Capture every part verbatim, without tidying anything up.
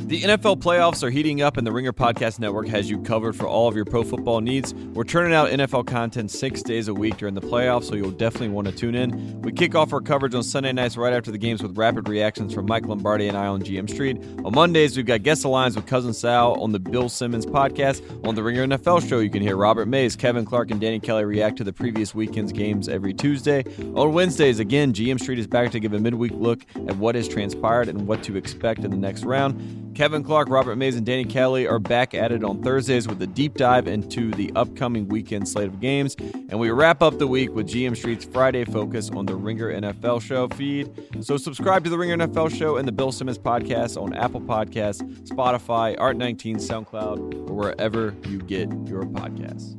The N F L playoffs are heating up, and the Ringer Podcast Network has you covered for all of your pro football needs. We're turning out N F L content six days a week during the playoffs, so you'll definitely want to tune in. We kick off our coverage on Sunday nights right after the games with rapid reactions from Mike Lombardi and I on G M Street. On Mondays, we've got Guest Alliance with Cousin Sal on the Bill Simmons podcast. On the Ringer N F L show, you can hear Robert Mays, Kevin Clark, and Danny Kelly react to the previous weekend's games every Tuesday. On Wednesdays, again, G M Street is back to give a midweek look at what has transpired and what to expect in the next round. Kevin Clark, Robert Mays, and Danny Kelly are back at it on Thursdays with a deep dive into the upcoming weekend slate of games. And we wrap up the week with G M Street's Friday focus on the Ringer N F L Show feed. So subscribe to the Ringer N F L Show and the Bill Simmons podcast on Apple Podcasts, Spotify, Art nineteen, SoundCloud, or wherever you get your podcasts.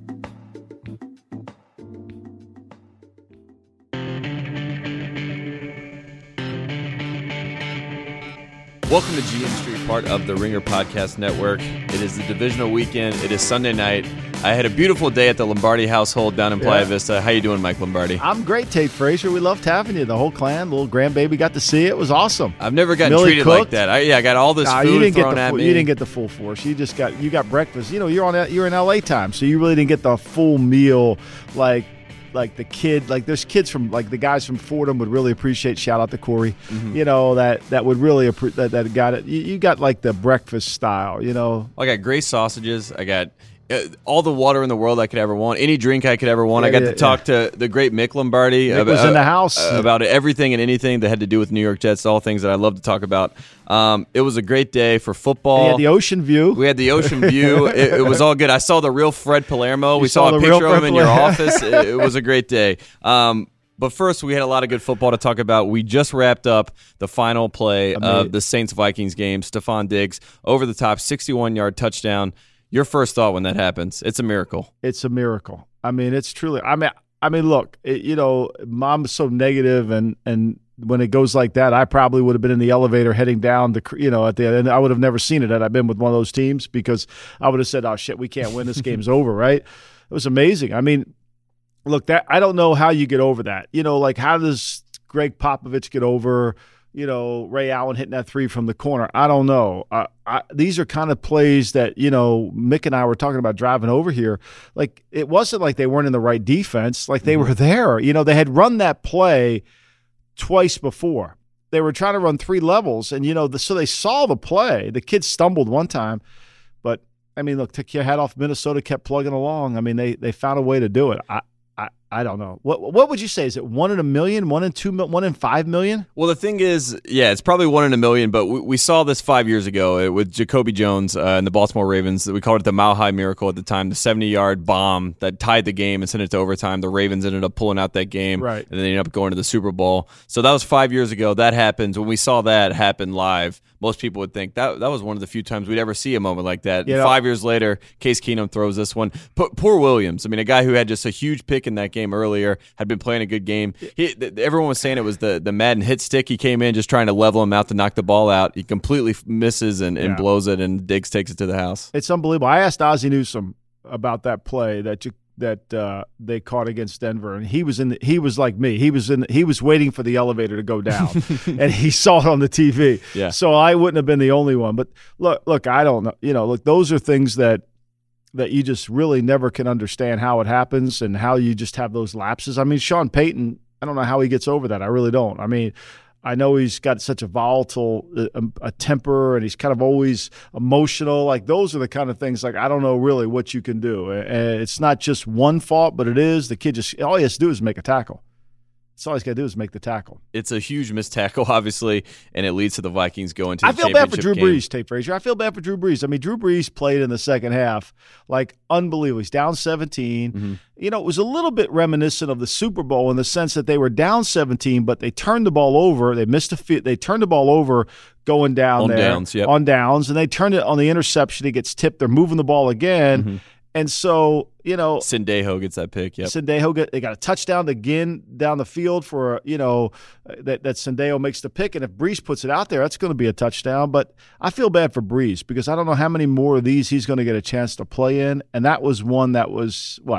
Welcome to G M Street, part of the Ringer Podcast Network. It is the divisional weekend. It is Sunday night. I had a beautiful day at the Lombardi household down in Playa yeah. Vista. How you doing, Mike Lombardi? I'm great, Tate Frazier. We loved having you. The whole clan, little grandbaby got to see it. It was awesome. I've never gotten Millie treated cooked. like that. I, yeah, I got all this nah, food you didn't thrown get the at full, me. You didn't get the full force. You just got you got breakfast. You know, you're on you're in L A time, so you really didn't get the full meal like. Like the kid, like there's kids from like the guys from Fordham would really appreciate. Shout out to Corey, mm-hmm. you know that that would really that that got it. You, you got like the breakfast style, you know. I got great sausages. I got uh, all the water in the world I could ever want. Any drink I could ever want. Yeah, I got yeah, to talk yeah. to the great Mick Lombardi. Mick about, was in the house uh, about everything and anything that had to do with New York Jets. All things that I love to talk about. Um, it was a great day for football. We had the ocean view. We had the ocean view. It, it was all good. I saw the real Fred Palermo. You we saw, saw a the real picture of him Fred in your Palermo. office. It, it was a great day. Um, but first, we had a lot of good football to talk about. We just wrapped up the final play I mean, of the Saints-Vikings game. Stephon Diggs, over the top, sixty-one-yard touchdown. Your first thought when that happens? It's a miracle. It's a miracle. I mean, it's truly. I mean, I mean, look, it, you know, Mom's so negative, and and when it goes like that, I probably would have been in the elevator heading down the, you know, at the end. I would have never seen it had I been with one of those teams because I would have said, "Oh shit, we can't win. This game's over." Right? It was amazing. I mean, look, that I don't know how you get over that. You know, like how does Greg Popovich get over? You know, Ray Allen hitting that three from the corner. I don't know. Uh, I, these are kind of plays that, you know, Mick and I were talking about driving over here. Like, it wasn't like they weren't in the right defense. Like, they were there. You know, they had run that play twice before. They were trying to run three levels, and, you know, the, so they saw the play. The kid stumbled one time. But, I mean, look, took your hat off. Minnesota kept plugging along. I mean, they they found a way to do it. I, I, I don't know. What what would you say? Is it one in a million, one in two, one in five million? Well, the thing is, yeah, it's probably one in a million, but we, we saw this five years ago with Jacoby Jones uh, and the Baltimore Ravens. We called it the Mile High Miracle at the time, the seventy-yard bomb that tied the game and sent it to overtime. The Ravens ended up pulling out that game, right, and then they ended up going to the Super Bowl. So that was five years ago. That happened. When we saw that happen live, most people would think that that was one of the few times we'd ever see a moment like that. You know, five years later, Case Keenum throws this one. P- poor Williams. I mean, a guy who had just a huge pick in that game earlier, had been playing a good game. He, th- everyone was saying it was the, the Madden hit stick. He came in just trying to level him out to knock the ball out. He completely misses and, and yeah. blows it, and Diggs takes it to the house. It's unbelievable. I asked Ozzie Newsome about that play that you, that uh, they caught against Denver, and he was in. The, he was like me. He was in. He was waiting for the elevator to go down, and he saw it on the T V. Yeah. So I wouldn't have been the only one. But look, look, I don't know. You know, look, those are things that. that you just really never can understand how it happens and how you just have those lapses. I mean, Sean Payton, I don't know how he gets over that. I really don't. I mean, I know he's got such a volatile uh, a temper, and he's kind of always emotional. Like, those are the kind of things, like, I don't know really what you can do. And it's not just one fault, but it is. The kid just – all he has to do is make a tackle. That's all he's got to do is make the tackle. It's a huge missed tackle, obviously, and it leads to the Vikings going to the I feel bad for championship Drew game. Brees, Tate Frazier. I feel bad for Drew Brees. I mean, Drew Brees played in the second half like unbelievable. He's down seventeen. Mm-hmm. You know, it was a little bit reminiscent of the Super Bowl in the sense that they were down seventeen, but they turned the ball over. They missed a fit. They turned the ball over going down on there. Downs, yep. On downs, and they turned it on the interception. He gets tipped. They're moving the ball again. Mm-hmm. And so, you know, Sendejo gets that pick. Yep. Sendejo get they got a touchdown again down the field for, you know, that that Sendejo makes the pick, and if Brees puts it out there, that's going to be a touchdown. But I feel bad for Brees because I don't know how many more of these he's going to get a chance to play in, and that was one that was what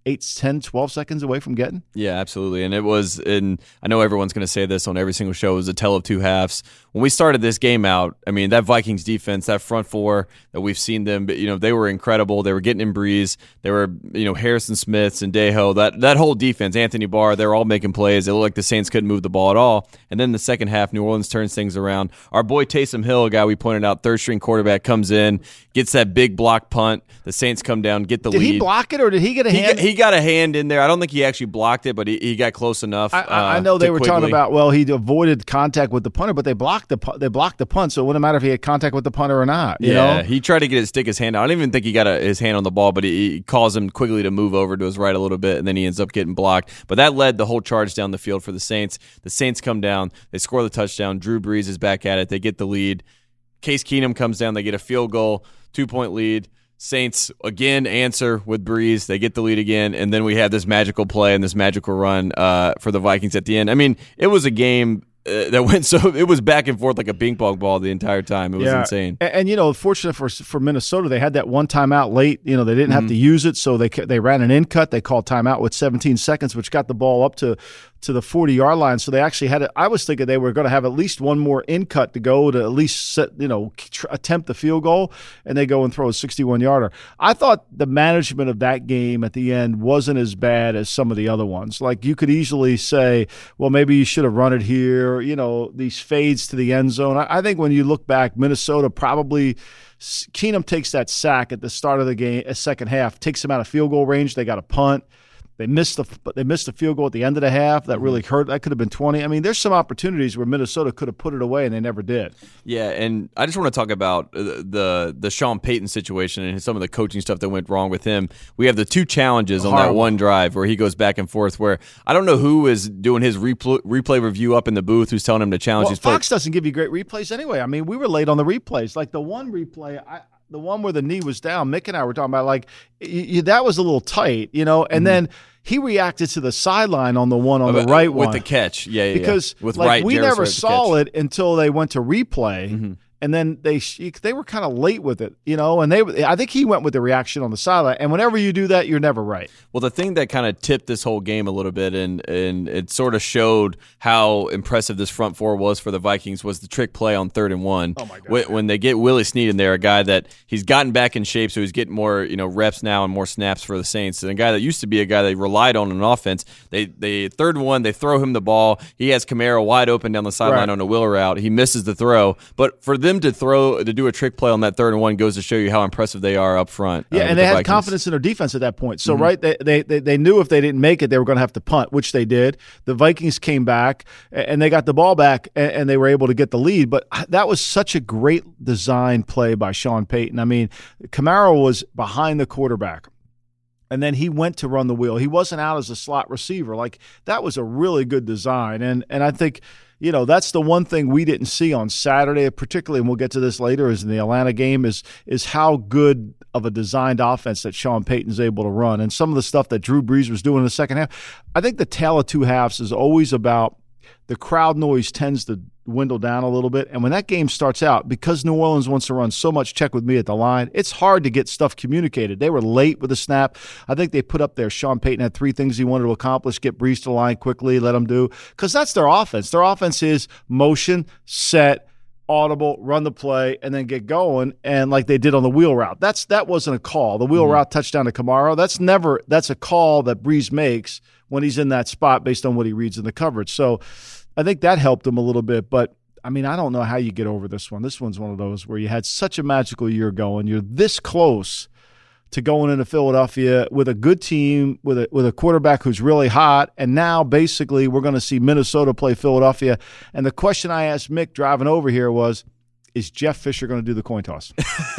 eight, ten, twelve seconds away from getting. Yeah, absolutely. And it was, and I know everyone's going to say this on every single show, it was a tale of two halves. When we started this game out, I mean, that Vikings defense, that front four that we've seen them, you know, they were incredible. They were getting in Breeze. They were, you know, Harrison Smiths and Dejo. That that whole defense, Anthony Barr, they were all making plays. It looked like the Saints couldn't move the ball at all. And then the second half, New Orleans turns things around. Our boy Taysom Hill, a guy we pointed out, third-string quarterback, comes in, gets that big block punt. The Saints come down, get the did lead. Did he block it or did he get a hand? He got, he got a hand in there. I don't think he actually blocked it, but he, he got close enough. I, I, I know uh, they were Quigley. talking about, well, he avoided contact with the punter, but they blocked the they blocked the punt, so it wouldn't matter if he had contact with the punter or not. You yeah, know? He tried to get his stick his hand out. I don't even think he got a, his hand on the ball, but he, he caused him Quigley to move over to his right a little bit, and then he ends up getting blocked. But that led the whole charge down the field for the Saints. The Saints come down. They score the touchdown. Drew Brees is back at it. They get the lead. Case Keenum comes down. They get a field goal, two-point lead. Saints, again, answer with Breeze. They get the lead again, and then we have this magical play and this magical run uh, for the Vikings at the end. I mean, it was a game uh, that went so – it was back and forth like a ping pong ball the entire time. It was yeah. insane. And, and, you know, fortunate for for Minnesota, they had that one timeout late. You know, they didn't have mm-hmm. to use it, so they they ran an in cut. They called timeout with seventeen seconds, which got the ball up to – to the forty-yard line, so they actually had it. I was thinking they were going to have at least one more in cut to go to at least set, you know, tr- attempt the field goal, and they go and throw a sixty-one-yarder. I thought the management of that game at the end wasn't as bad as some of the other ones. Like, you could easily say, well, maybe you should have run it here, you know, these fades to the end zone. I, I think when you look back, Minnesota probably – Keenum takes that sack at the start of the game, a second half, takes him out of field goal range. They got a punt. They missed the they missed the field goal at the end of the half. That really hurt. That could have been twenty. I mean, there's some opportunities where Minnesota could have put it away, and they never did. Yeah, and I just want to talk about the the Sean Payton situation and some of the coaching stuff that went wrong with him. We have the two challenges on Horrible. that one drive where he goes back and forth, where I don't know who is doing his replay, replay review up in the booth who's telling him to challenge Well, his Fox play. doesn't give you great replays anyway. I mean, we were late on the replays. Like the one replay, I, the one where the knee was down, Mick and I were talking about, like, y- y- that was a little tight, you know, and mm-hmm. then – he reacted to the sideline on the one on the right with one. the catch. Yeah, yeah, because yeah. With like, right, we Jarris never Wright saw it until they went to replay. Mm-hmm. And then they they were kind of late with it, you know, and they I think he went with the reaction on the sideline. And whenever you do that, you're never right. Well, the thing that kind of tipped this whole game a little bit, and and it sort of showed how impressive this front four was for the Vikings, was the trick play on third and one. Oh my God! When, when they get Willie Snead in there, a guy that he's gotten back in shape, so he's getting more you know reps now and more snaps for the Saints. And a guy that used to be a guy they relied on in offense, they they third and one, they throw him the ball. He has Kamara wide open down the sideline right. on a wheel route. He misses the throw, but for them to throw. To do a trick play on that third and one goes to show you how impressive they are up front. Yeah, uh, and they the had Vikings. confidence in their defense at that point. So, mm-hmm. right, they, they they they knew if they didn't make it, they were going to have to punt, which they did. The Vikings came back, and they got the ball back, and they were able to get the lead. But that was such a great design play by Sean Payton. I mean, Kamara was behind the quarterback. And then he went to run the wheel. He wasn't out as a slot receiver. Like, that was a really good design. And and I think, you know, that's the one thing we didn't see on Saturday, particularly, and we'll get to this later, is in the Atlanta game, is is how good of a designed offense that Sean Payton's able to run. And some of the stuff that Drew Brees was doing in the second half. I think the tale of two halves is always about the crowd noise tends to dwindle down a little bit. And when that game starts out, because New Orleans wants to run so much check with me at the line, it's hard to get stuff communicated. They were late with the snap. I think they put up there, Sean Payton had three things he wanted to accomplish: get Brees to the line quickly, let him do. Because that's their offense. Their offense is motion, set, audible, run the play, and then get going, and like they did on the wheel route. That's That wasn't a call. The wheel mm-hmm. route touchdown to Kamara, that's never – that's a call that Brees makes when he's in that spot based on what he reads in the coverage. So I think that helped him a little bit. But, I mean, I don't know how you get over this one. This one's one of those where you had such a magical year going. You're this close to going into Philadelphia with a good team, with a with a quarterback who's really hot, and now basically we're going to see Minnesota play Philadelphia. And the question I asked Mick driving over here was, is Jeff Fisher going to do the coin toss?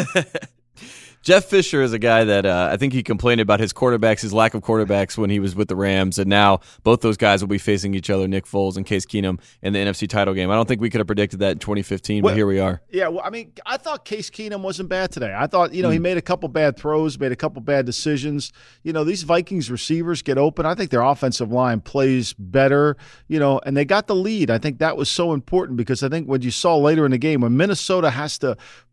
Jeff Fisher is a guy that uh, I think he complained about his quarterbacks, his lack of quarterbacks when he was with the Rams, and now both those guys will be facing each other, Nick Foles and Case Keenum, in the N F C title game. I don't think we could have predicted that in twenty fifteen, well, but here we are. Yeah, well, I mean, I thought Case Keenum wasn't bad today. I thought, you know, mm. he made a couple bad throws, made a couple bad decisions. You know, these Vikings receivers get open. I think their offensive line plays better, you know, and they got the lead. I think that was so important because I think what you saw later in the game, when Minnesota has to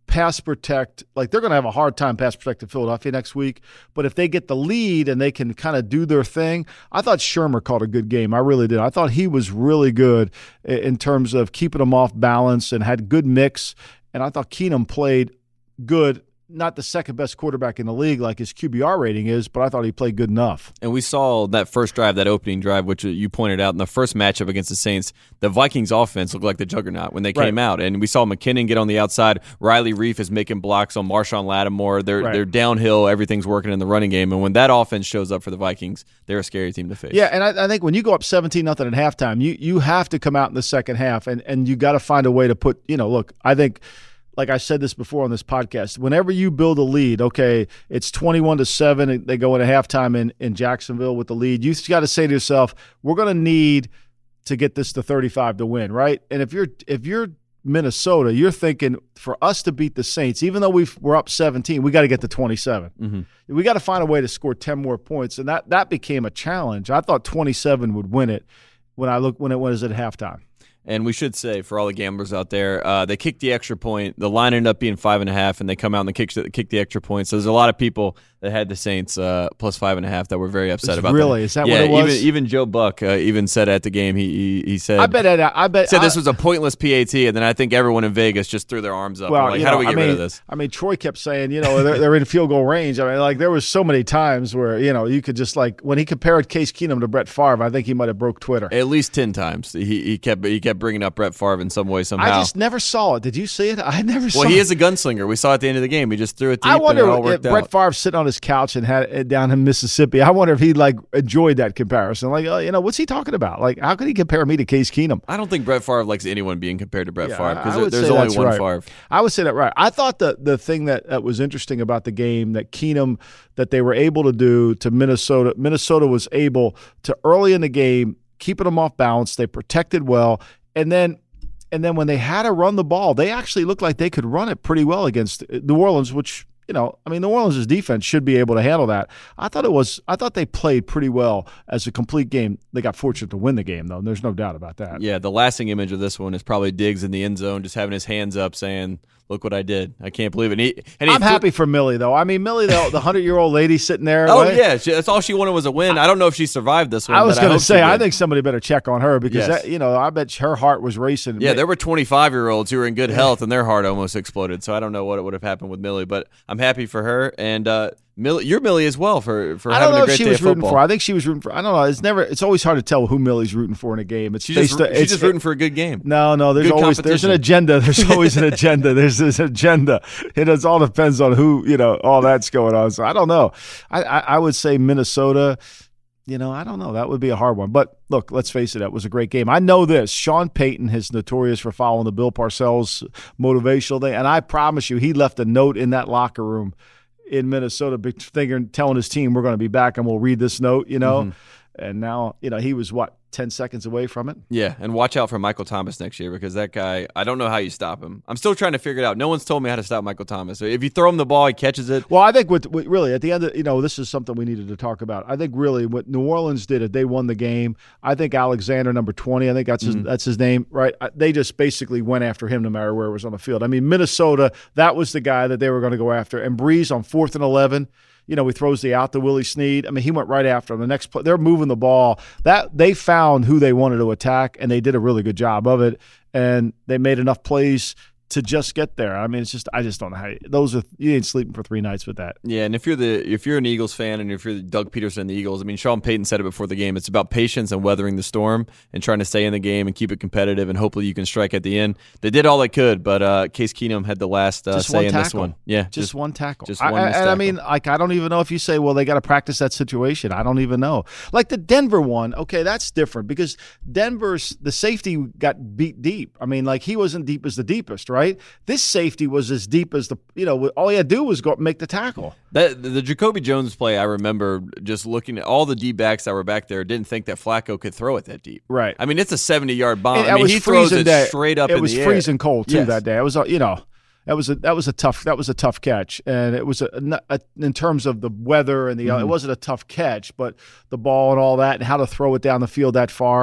pass protect, like they're going to have a hard time pass protecting Philadelphia next week. But if they get the lead and they can kind of do their thing, I thought Shermer called a good game. I really did. I thought he was really good in terms of keeping them off balance and had good mix. And I thought Keenum played good. Not the second best quarterback in the league like his Q B R rating is, but I thought he played good enough. And we saw that first drive, that opening drive, which you pointed out in the first matchup against the Saints, the Vikings offense looked like the juggernaut when they came right. out. And we saw McKinnon get on the outside. Riley Reif is making blocks on Marshawn Lattimore. They're right. they're downhill. Everything's working in the running game. And when that offense shows up for the Vikings, they're a scary team to face. Yeah, and I, I think when you go up seventeen nothing at halftime, you you have to come out in the second half, and, and you got to find a way to put, you know, look, I think – like I said this before on this podcast, whenever you build a lead, okay, it's twenty-one to seven, and they go into halftime in, in Jacksonville with the lead. You got to say to yourself, we're going to need to get this to thirty-five to win, right? And if you're if you're Minnesota, you're thinking for us to beat the Saints, even though we've, we're up seventeen, we got to get to twenty-seven. Mm-hmm. We got to find a way to score ten more points, and that that became a challenge. I thought twenty-seven would win it when I look when it was at halftime. And we should say, for all the gamblers out there, uh, they kicked the extra point. The line ended up being five and a half, and they come out and they kick, kick the extra point. So there's a lot of people that had the Saints uh, plus five and a half that were very upset it's about really? that. Is that yeah, what it was? Even, even Joe Buck uh, even said at the game, he he, he said, I bet, it, I bet, said I, this was a pointless P A T, and then I think everyone in Vegas just threw their arms up. Well, like, you how know, do we get I mean, rid of this? I mean, Troy kept saying, you know, they're, they're in field goal range. I mean, like there was so many times where, you know, you could just like when he compared Case Keenum to Brett Favre, I think he might have broke Twitter. At least ten times. He he kept he kept bringing up Brett Favre in some way, somehow. I just never saw it. Did you see it? I never saw it. Well, he is a gunslinger. We saw at the end of the game. He just threw it deep I wonder and it all worked if out. Brett Favre sitting on his couch and had it down in Mississippi. I wonder if he like enjoyed that comparison. Like, oh, you know, what's he talking about? Like, how could he compare me to Case Keenum? I don't think Brett Favre likes anyone being compared to Brett yeah, Favre because there, there's only one right. Favre. I would say that right. I thought that the thing that, that was interesting about the game that Keenum that they were able to do to Minnesota. Minnesota was able to early in the game keeping them off balance. They protected well, and then. And then when they had to run the ball, they actually looked like they could run it pretty well against New Orleans, which, you know, I mean, New Orleans' defense should be able to handle that. I thought it was, I thought they played pretty well as a complete game. They got fortunate to win the game, though. And there's no doubt about that. Yeah, the lasting image of this one is probably Diggs in the end zone, just having his hands up saying, look what I did. I can't believe it. And he, and he I'm th- happy for Millie, though. I mean, Millie, the, the hundred-year-old lady sitting there. Oh, right? yeah. She, that's all she wanted was a win. I don't know if she survived this one. I was going to say, I think somebody better check on her because, yes. that, you know, I bet her heart was racing. Yeah, there were twenty-five-year-olds who were in good health, and their heart almost exploded. So I don't know what would have happened with Millie, but I'm happy for her. And uh, Millie, you're Millie as well for, for having a great day of football. I don't know if she was rooting for. I think she was rooting for. I don't know. It's never. It's always hard to tell who Millie's rooting for in a game. It's she's based. Just, she's it's, just rooting for a good game. No, no. There's good always there's an agenda. There's always an agenda. There's this agenda. It is, all depends on who, you know, all that's going on. So I don't know. I, I I would say Minnesota. You know, I don't know. That would be a hard one. But look, let's face it. That was a great game. I know this. Sean Payton is notorious for following the Bill Parcells motivational thing, and I promise you, he left a note in that locker room in Minnesota, thinking, telling his team, we're going to be back and we'll read this note, you know. Mm-hmm. And now, you know, he was, what, ten seconds away from it? Yeah, and watch out for Michael Thomas next year because that guy, I don't know how you stop him. I'm still trying to figure it out. No one's told me how to stop Michael Thomas. So if you throw him the ball, he catches it. Well, I think what, what really, at the end of, you know, this is something we needed to talk about. I think really what New Orleans did is they won the game. I think Alexander, number twenty, I think that's his, mm-hmm. that's his name, right? They just basically went after him no matter where it was on the field. I mean, Minnesota, that was the guy that they were going to go after. And Breeze on fourth and eleven, you know, he throws the out to Willie Snead. I mean, he went right after him. The next play, they're moving the ball. That they found who they wanted to attack, and they did a really good job of it. And they made enough plays to just get there. I mean, it's just I just don't know how you, those are you ain't sleeping for three nights with that. Yeah, and if you're the if you're an Eagles fan and if you're Doug Peterson and the Eagles, I mean, Sean Payton said it before the game. It's about patience and weathering the storm and trying to stay in the game and keep it competitive and hopefully you can strike at the end. They did all they could, but uh, Case Keenum had the last uh, say in this one. Yeah, just, just one tackle. Just one. I, and tackle. I mean, like I don't even know if you say, well, they got to practice that situation. I don't even know. Like the Denver one, okay, that's different because Denver's the safety got beat deep. I mean, like he wasn't deep as the deepest, right? This safety was as deep as the, you know, all he had to do was go make the tackle. That, the Jacoby Jones play, I remember just looking at all the D-backs that were back there, didn't think that Flacco could throw it that deep. Right. I mean, it's a seventy-yard bomb. And I mean, was he throws it day. straight up it in was the air. freezing cold, too, yes. that day. It was, you know, that was a that was a tough that was a tough catch, and it was a, a in terms of the weather and the mm-hmm. uh, it wasn't a tough catch, but the ball and all that and how to throw it down the field that far.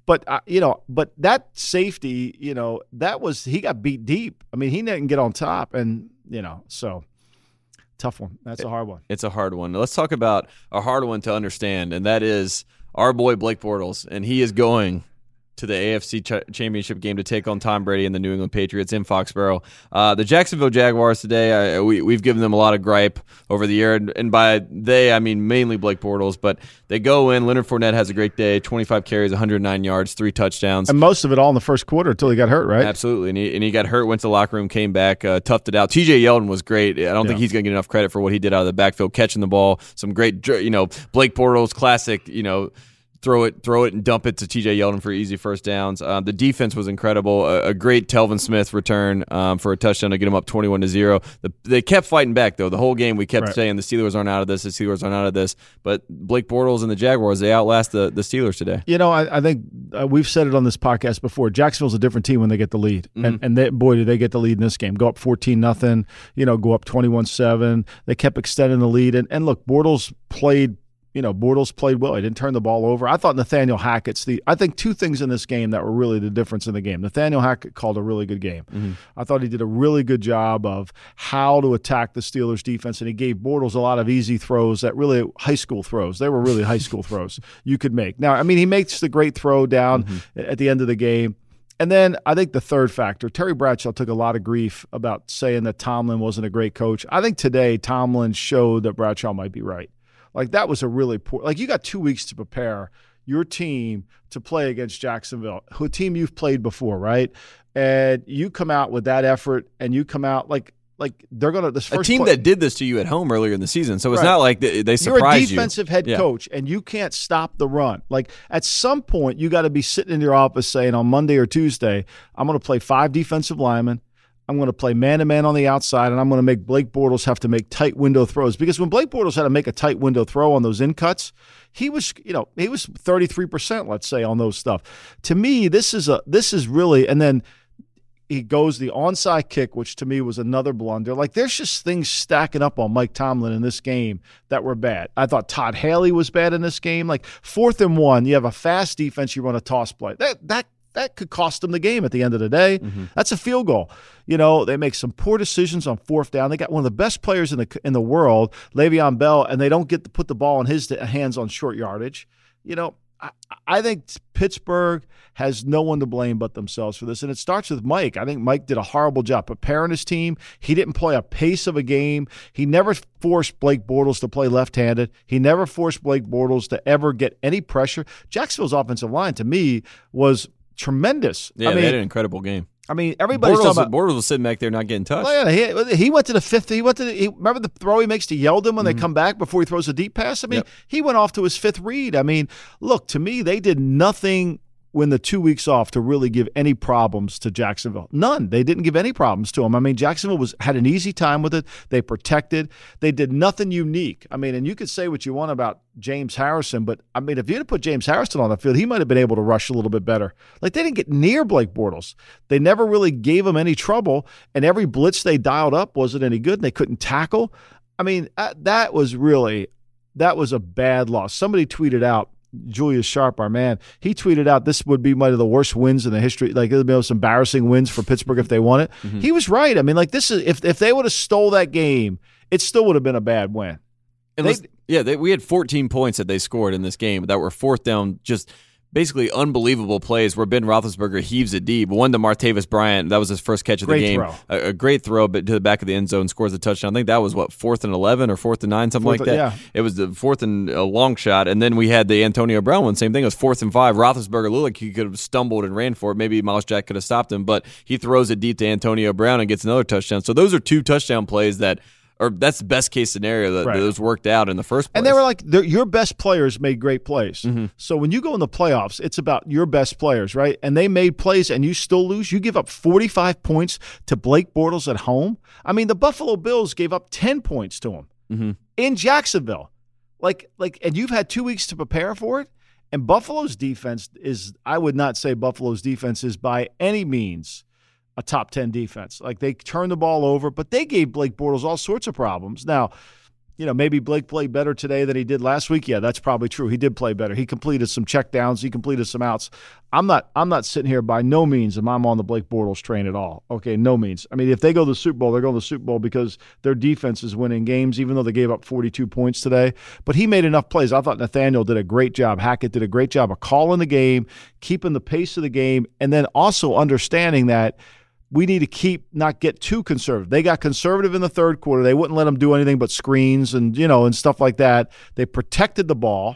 But uh, you know, but that safety, you know, that was he got beat deep. I mean, he didn't get on top, and you know, so tough one. That's a hard one. It's a hard one. Let's talk about a hard one to understand, and that is our boy Blake Bortles, and he is going to the A F C ch- Championship game to take on Tom Brady and the New England Patriots in Foxborough. Uh, the Jacksonville Jaguars today, I, we, we've given them a lot of gripe over the year, and, and by they, I mean mainly Blake Bortles, but they go in. Leonard Fournette has a great day, twenty-five carries, one hundred nine yards, three touchdowns. And most of it all in the first quarter until he got hurt, right? Absolutely, and he, and he got hurt, went to the locker room, came back, uh, toughed it out. T J Yeldon was great. I don't yeah. think he's going to get enough credit for what he did out of the backfield, catching the ball. Some great, you know, Blake Bortles, classic, you know, Throw it, throw it, and dump it to T J Yeldon for easy first downs. Uh, the defense was incredible. A, a great Telvin Smith return um, for a touchdown to get him up twenty-one to zero. The, they kept fighting back though. The whole game we kept right. saying the Steelers aren't out of this. The Steelers aren't out of this. But Blake Bortles and the Jaguars, they outlast the, the Steelers today. You know, I, I think uh, we've said it on this podcast before. Jacksonville's a different team when they get the lead, mm-hmm. and and they, boy, did they get the lead in this game. Go up fourteen nothing. You know, go up twenty-one seven. They kept extending the lead, and and look, Bortles played. You know, Bortles played well. He didn't turn the ball over. I thought Nathaniel Hackett's the – I think two things in this game that were really the difference in the game. Nathaniel Hackett called a really good game. Mm-hmm. I thought he did a really good job of how to attack the Steelers' defense, and he gave Bortles a lot of easy throws that really – high school throws. They were really high school throws you could make. Now, I mean, he makes the great throw down mm-hmm. at the end of the game. And then I think the third factor, Terry Bradshaw took a lot of grief about saying that Tomlin wasn't a great coach. I think today Tomlin showed that Bradshaw might be right. Like, that was a really poor – like, you got two weeks to prepare your team to play against Jacksonville, who a team you've played before, right? And you come out with that effort, and you come out like – like they're going to – this first a team play, that did this to you at home earlier in the season, so it's right. not like they, they surprised you. You're a defensive you. head yeah. coach, and you can't stop the run. Like, at some point, you got to be sitting in your office saying on Monday or Tuesday, I'm going to play five defensive linemen, I'm going to play man-to-man on the outside, and I'm going to make Blake Bortles have to make tight window throws. Because when Blake Bortles had to make a tight window throw on those in-cuts, he was, you know, he was thirty-three percent, let's say, on those stuff. To me, this is a this is really – and then he goes the onside kick, which to me was another blunder. Like, there's just things stacking up on Mike Tomlin in this game that were bad. I thought Todd Haley was bad in this game. Like, fourth and one, you have a fast defense, you run a toss play. That that That could cost them the game at the end of the day. Mm-hmm. That's a field goal. You know, they make some poor decisions on fourth down. They got one of the best players in the in the world, Le'Veon Bell, and they don't get to put the ball in his hands on short yardage. You know, I, I think Pittsburgh has no one to blame but themselves for this, and it starts with Mike. I think Mike did a horrible job preparing his team. He didn't play a pace of a game. He never forced Blake Bortles to play left-handed. He never forced Blake Bortles to ever get any pressure. Jacksonville's offensive line, to me, was – tremendous. Yeah, I mean, they had an incredible game. I mean, everybody's Bortles, talking about Bortles was sitting back there not getting touched. Well, yeah, he, he went to the fifth. He went to the, he, remember the throw he makes to Yeldon when mm-hmm. they come back before he throws a deep pass? I mean, yep. he went off to his fifth read. I mean, look, to me, they did nothing when the two weeks off to really give any problems to Jacksonville. None. They didn't give any problems to them. I mean, Jacksonville was had an easy time with it. They protected. They did nothing unique. I mean, and you could say what you want about James Harrison, but, I mean, if you'd have put James Harrison on the field, he might have been able to rush a little bit better. Like, they didn't get near Blake Bortles. They never really gave him any trouble, and every blitz they dialed up wasn't any good, and they couldn't tackle. I mean, that was really – that was a bad loss. Somebody tweeted out, Julius Sharp, our man, he tweeted out this would be one of the worst wins in the history. Like, it would be the most embarrassing wins for Pittsburgh if they won it. Mm-hmm. He was right. I mean, like, this is if if they would have stole that game, it still would have been a bad win. And they, yeah, they, we had fourteen points that they scored in this game that were fourth down, just basically unbelievable plays where Ben Roethlisberger heaves it deep. One to Martavis Bryant, that was his first catch of great the game. Throw. A, a great throw, but to the back of the end zone, scores a touchdown. I think that was, what, fourth and eleven or fourth and nine, something fourth, like that. Yeah. It was the fourth and a long shot, and then we had the Antonio Brown one. Same thing. It was fourth and five. Roethlisberger looked like he could have stumbled and ran for it. Maybe Miles Jack could have stopped him, but he throws it deep to Antonio Brown and gets another touchdown. So those are two touchdown plays that – or that's the best case scenario that, right. that those worked out in the first place. And they were like, your best players made great plays. Mm-hmm. So when you go in the playoffs, it's about your best players, right? And they made plays and you still lose. You give up forty-five points to Blake Bortles at home. I mean, the Buffalo Bills gave up ten points to him mm-hmm. in Jacksonville. Like, like, and you've had two weeks to prepare for it. And Buffalo's defense is, I would not say Buffalo's defense is by any means a top ten defense. Like, they turned the ball over, but they gave Blake Bortles all sorts of problems. Now, you know, maybe Blake played better today than he did last week. Yeah, that's probably true. He did play better. He completed some checkdowns. He completed some outs. I'm not I'm not sitting here by no means am I on the Blake Bortles train at all. Okay, no means. I mean, if they go to the Super Bowl, they're going to the Super Bowl because their defense is winning games, even though they gave up forty-two points today. But he made enough plays. I thought Nathaniel did a great job. Hackett did a great job of calling the game, keeping the pace of the game, and then also understanding that we need to keep not get too conservative. They got conservative in the third quarter. They wouldn't let them do anything but screens and, you know, and stuff like that. They protected the ball.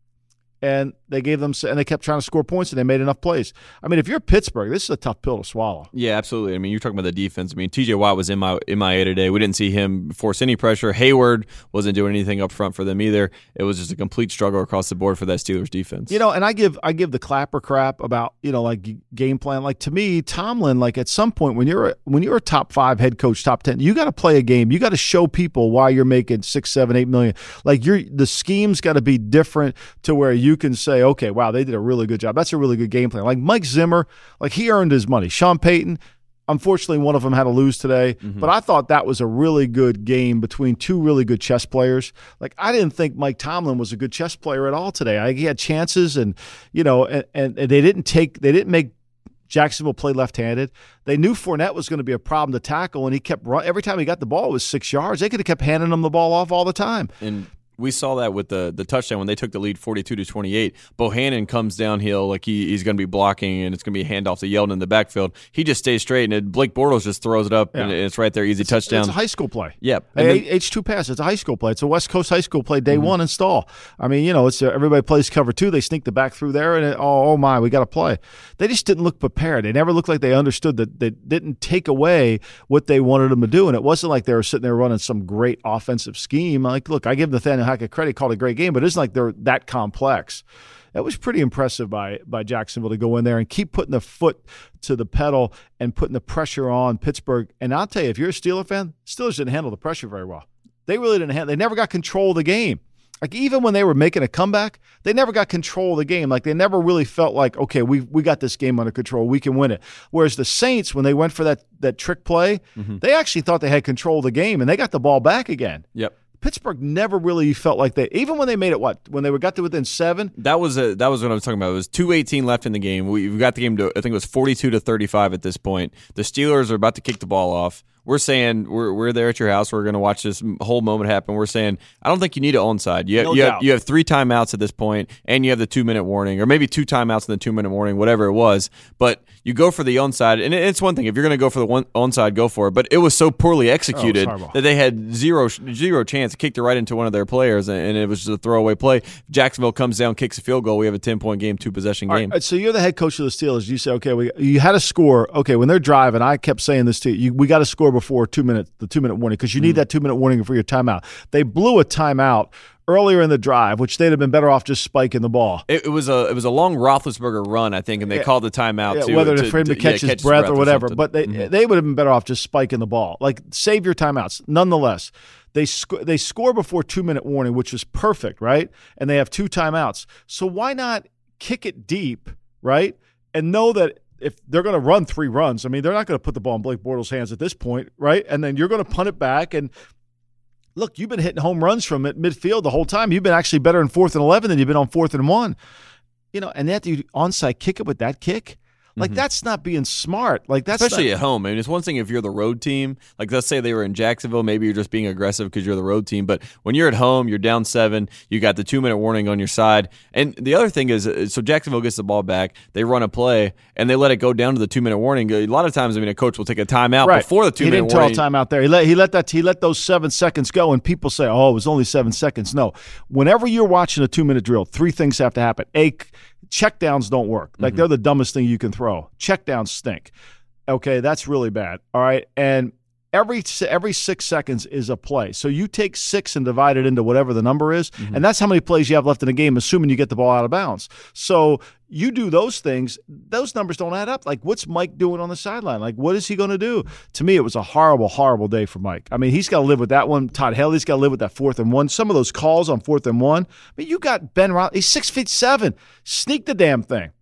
And they gave them, and they kept trying to score points, and they made enough plays. I mean, if you're Pittsburgh, this is a tough pill to swallow. Yeah, absolutely. I mean, you're talking about the defense. I mean, T J Watt was in my M I A today. We didn't see him force any pressure. Hayward wasn't doing anything up front for them either. It was just a complete struggle across the board for that Steelers defense. You know, and I give I give the Clapper crap about, you know, like game plan. Like, to me, Tomlin, like at some point when you're a, when you're a top five head coach, top ten, you got to play a game. You got to show people why you're making six, seven, eight million. Like, you're the scheme's got to be different to where you can say, okay, wow, they did a really good job. That's a really good game plan. Like Mike Zimmer, like he earned his money. Sean Payton, unfortunately, one of them had to lose today. Mm-hmm. But I thought that was a really good game between two really good chess players. Like, I didn't think Mike Tomlin was a good chess player at all today. I, he had chances, and you know, and, and they didn't take, they didn't make Jacksonville play left-handed. They knew Fournette was going to be a problem to tackle, and he kept run, every time he got the ball, it was six yards. They could have kept handing him the ball off all the time. And we saw that with the the touchdown when they took the lead forty-two to twenty-eight. Bohannon comes downhill like he, he's going to be blocking, and it's going to be a handoff to Yeldon in the backfield. He just stays straight, and it, Blake Bortles just throws it up, yeah. and it's right there, easy it's, touchdown. It's a high school play. Yep. A, H two pass. It's a high school play. It's a West Coast high school play, day mm-hmm. one install. I mean, you know, it's a, everybody plays cover two. They sneak the back through there, and it, oh, oh my, we got to play. They just didn't look prepared. They never looked like they understood that they didn't take away what they wanted them to do, and it wasn't like they were sitting there running some great offensive scheme. Like, look, I give Nathaniel Hackett credit, called a great game, but it isn't like they're that complex. That was pretty impressive by by Jacksonville to go in there and keep putting the foot to the pedal and putting the pressure on Pittsburgh. And I'll tell you, if you're a Steeler fan, Steelers didn't handle the pressure very well. They really didn't handle. They never got control of the game. Like, even when they were making a comeback, they never got control of the game. Like, they never really felt like, okay, we we got this game under control. We can win it. Whereas the Saints, when they went for that that trick play, mm-hmm. they actually thought they had control of the game, and they got the ball back again. Yep. Pittsburgh never really felt like they, even when they made it, what, when they were got to within seven? That was a, that was what I was talking about. It was two eighteen left in the game. We, we got the game to, I think it was forty-two to thirty-five at this point. The Steelers are about to kick the ball off. We're saying, we're we're there at your house. We're going to watch this whole moment happen. We're saying, I don't think you need an onside. You, no you, doubt. have, you have three timeouts at this point, and you have the two-minute warning, or maybe two timeouts and the two-minute warning, whatever it was. But you go for the onside, and it's one thing. If you're going to go for the one onside, go for it. But it was so poorly executed oh, that they had zero zero chance. Kicked it right into one of their players, and it was just a throwaway play. Jacksonville comes down, kicks a field goal. We have a ten-point game, two-possession game. Right, so you're the head coach of the Steelers. You say, okay, we, you had a score. Okay, when they're driving, I kept saying this to you, you we got to score before two minutes. The two-minute warning, because you need mm. that two-minute warning for your timeout. They blew a timeout earlier in the drive, which they'd have been better off just spiking the ball. It, it was a it was a long Roethlisberger run, I think, and they yeah. called the timeout yeah, to whether to, for him to, to catch yeah, his breath, breath or whatever. Or but they mm-hmm. they would have been better off just spiking the ball. Like, save your timeouts. Nonetheless, they sc- they score before two-minute warning, which is perfect, right? And they have two timeouts. So why not kick it deep, right? And know that if they're going to run three runs, I mean, they're not going to put the ball in Blake Bortles' hands at this point, right? And then you're going to punt it back. And look, you've been hitting home runs from it midfield the whole time. You've been actually better in fourth and eleven than you've been on fourth and one. You know, and that you onside kick it with that kick. Like, mm-hmm. that's not being smart. Like, that's especially not- at home. I mean, it's one thing if you're the road team. Like, let's say they were in Jacksonville. Maybe you're just being aggressive because you're the road team. But when you're at home, you're down seven. You got the two-minute warning on your side. And the other thing is, so Jacksonville gets the ball back. They run a play, and they let it go down to the two-minute warning. A lot of times, I mean, a coach will take a timeout right. before the two-minute warning. He didn't tell a timeout there. He let he let that he let those seven seconds go, and people say, "Oh, it was only seven seconds." No, whenever you're watching a two-minute drill, three things have to happen. A Checkdowns don't work. Like, mm-hmm. they're the dumbest thing you can throw. Checkdowns stink. Okay, that's really bad. All right, and every every six seconds is a play. So you take six and divide it into whatever the number is, mm-hmm. and that's how many plays you have left in the game, assuming you get the ball out of bounds. So you do those things, those numbers don't add up. Like, what's Mike doing on the sideline? Like, what is he going to do? To me, it was a horrible, horrible day for Mike. I mean, he's got to live with that one. Todd Haley's got to live with that fourth and one. Some of those calls on fourth and one. I mean, you got Ben Roethlisberger. He's six feet seven. Sneak the damn thing.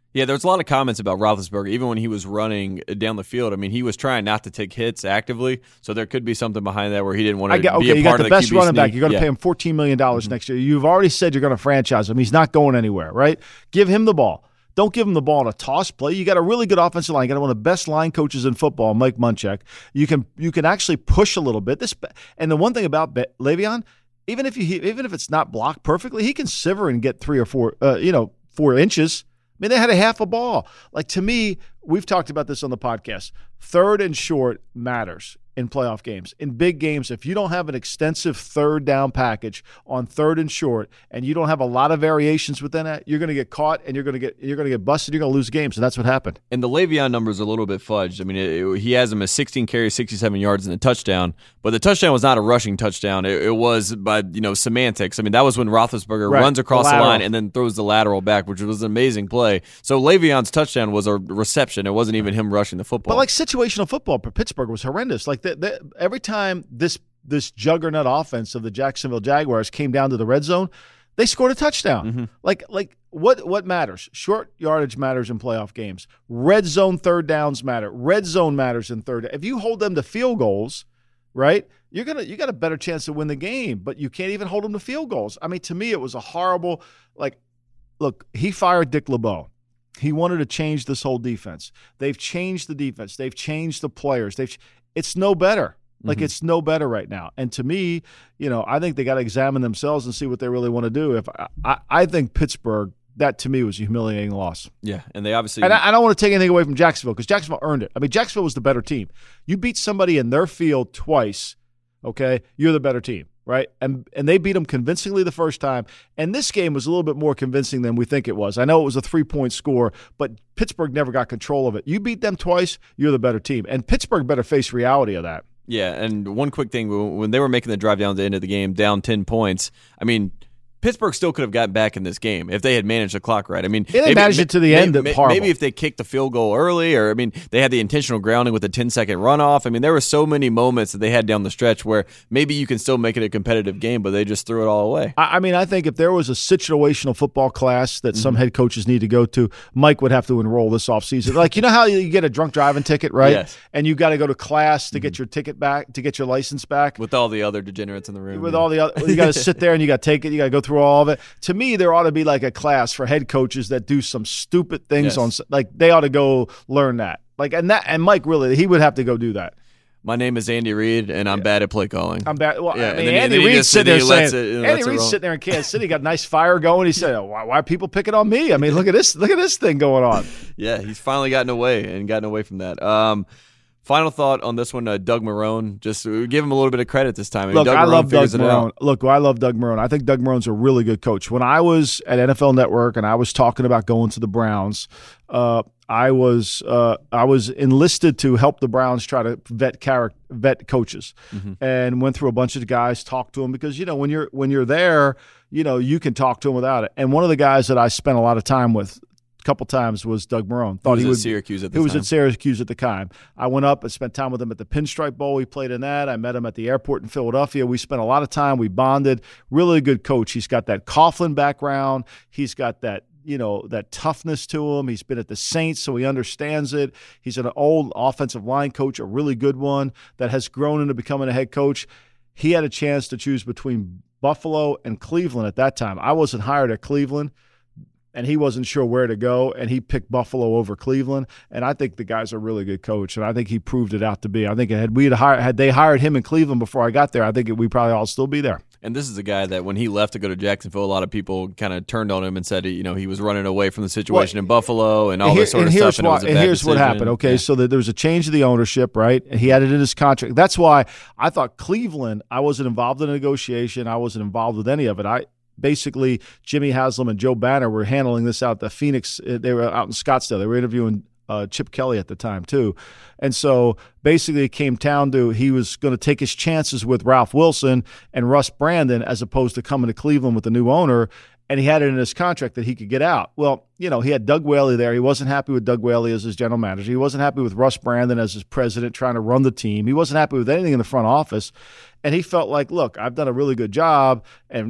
Yeah, there's a lot of comments about Roethlisberger, even when he was running down the field. I mean, he was trying not to take hits actively, so there could be something behind that where he didn't want to I get, be okay, a you part got the of the best Q B running sneak. back. You're going to yeah. pay him fourteen million dollars mm-hmm. next year. You've already said you're going to franchise him. He's not going anywhere, right? Give him the ball. Don't give him the ball on a toss play. You got a really good offensive line. You got one of the best line coaches in football, Mike Munchak. You can you can actually push a little bit. This and the one thing about Be- Le'Veon, even if you even if it's not blocked perfectly, he can siver and get three or four, uh, you know, four inches. I mean, they had a half a ball. Like, to me, we've talked about this on the podcast. Third and short matters in playoff games. In big games, if you don't have an extensive third down package on third and short, and you don't have a lot of variations within that, you're going to get caught and you're going to get you're going to get busted. You're going to lose games, and that's what happened. And the Le'Veon numbers are a little bit fudged. I mean, it, it, he has him as sixteen carries, sixty-seven yards, and a touchdown. But the touchdown was not a rushing touchdown. It, it was by you know semantics. I mean, that was when Roethlisberger right. runs across the, the line and then throws the lateral back, which was an amazing play. So Le'Veon's touchdown was a reception. It wasn't even him rushing the football. But like situational football, Pittsburgh was horrendous. Like the, the, every time this this juggernaut offense of the Jacksonville Jaguars came down to the red zone, they scored a touchdown. Mm-hmm. Like like what what matters? Short yardage matters in playoff games. Red zone third downs matter. Red zone matters in third. If you hold them to field goals, right, you're gonna you got a better chance to win the game. But you can't even hold them to field goals. I mean, to me, it was a horrible. Like, look, he fired Dick LeBeau. He wanted to change this whole defense. They've changed the defense. They've changed the players. They've. It's no better. Like, mm-hmm. it's no better right now. And to me, you know, I think they got to examine themselves and see what they really want to do. If I, I, I think Pittsburgh, that to me was a humiliating loss. Yeah, and they obviously. And I, I don't want to take anything away from Jacksonville because Jacksonville earned it. I mean, Jacksonville was the better team. You beat somebody in their field twice, okay? You're the better team, right? And and they beat them convincingly the first time. And this game was a little bit more convincing than we think it was. I know it was a three-point score, but Pittsburgh never got control of it. You beat them twice, you're the better team. And Pittsburgh better face reality of that. Yeah, and one quick thing, when they were making the drive down to the end of the game, down ten points, I mean, Pittsburgh still could have gotten back in this game if they had managed the clock right. I mean, they maybe, managed it to the maybe, end. Maybe, horrible. maybe if they kicked the field goal early, or I mean, they had the intentional grounding with the ten-second runoff. I mean, there were so many moments that they had down the stretch where maybe you can still make it a competitive game, but they just threw it all away. I, I mean, I think if there was a situational football class that mm-hmm. some head coaches need to go to, Mike would have to enroll this offseason. Like, you know how you get a drunk driving ticket, right? Yes. And you got to go to class to mm-hmm. get your ticket back, to get your license back. With all the other degenerates in the room. With yeah. all the other, you got to sit there and you got to take it. You got to go through all of it. To me, there ought to be like a class for head coaches that do some stupid things yes. on, like they ought to go learn that. Like, and that, and Mike really, he would have to go do that. My name is Andy Reid, and I'm yeah. bad at play calling. I'm bad. Well, yeah, I mean, then, Andy Reid's sitting there saying, it, you know, Andy Reid's sitting there in Kansas City, got a nice fire going. He said, why, why are people picking on me? I mean, look at this, look at this thing going on. Yeah, he's finally gotten away and gotten away from that. Um, Final thought on this one, uh, Doug Marrone. Just give him a little bit of credit this time. I mean, Look, Doug I Marrone love Doug Marrone. Marrone. Look, I love Doug Marrone. I think Doug Marrone's a really good coach. When I was at N F L Network and I was talking about going to the Browns, uh, I was uh, I was enlisted to help the Browns try to vet character, vet coaches, mm-hmm. and went through a bunch of guys, talked to them because you know when you're when you're there, you know you can talk to them without it. And one of the guys that I spent a lot of time with. Couple times was Doug Marrone. Thought he, was he would. At Syracuse at the he was time. at Syracuse at the time. I went up and spent time with him at the Pinstripe Bowl. He played in that. I met him at the airport in Philadelphia. We spent a lot of time. We bonded. Really good coach. He's got that Coughlin background. He's got that you know that toughness to him. He's been at the Saints, so he understands it. He's an old offensive line coach, a really good one that has grown into becoming a head coach. He had a chance to choose between Buffalo and Cleveland at that time. I wasn't hired at Cleveland. And he wasn't sure where to go, and he picked Buffalo over Cleveland. And I think the guy's a really good coach, and I think he proved it out to be. I think had we had hired, had they hired him in Cleveland before I got there, I think we probably all still be there. And this is a guy that when he left to go to Jacksonville, a lot of people kind of turned on him and said, you know, he was running away from the situation well, in Buffalo and all and this sort and of here's stuff. Why, and, it was a and bad here's decision. what happened. Okay, yeah. so there was a change of the ownership, right? And he had it in his contract. That's why I thought Cleveland. I wasn't involved in a negotiation. I wasn't involved with any of it. I. Basically, Jimmy Haslam and Joe Banner were handling this out the Phoenix. They were out in Scottsdale. They were interviewing uh, Chip Kelly at the time, too. And so basically it came down to he was going to take his chances with Ralph Wilson and Russ Brandon as opposed to coming to Cleveland with the new owner. And he had it in his contract that he could get out. Well, you know, he had Doug Whaley there. He wasn't happy with Doug Whaley as his general manager. He wasn't happy with Russ Brandon as his president trying to run the team. He wasn't happy with anything in the front office. And he felt like, look, I've done a really good job, and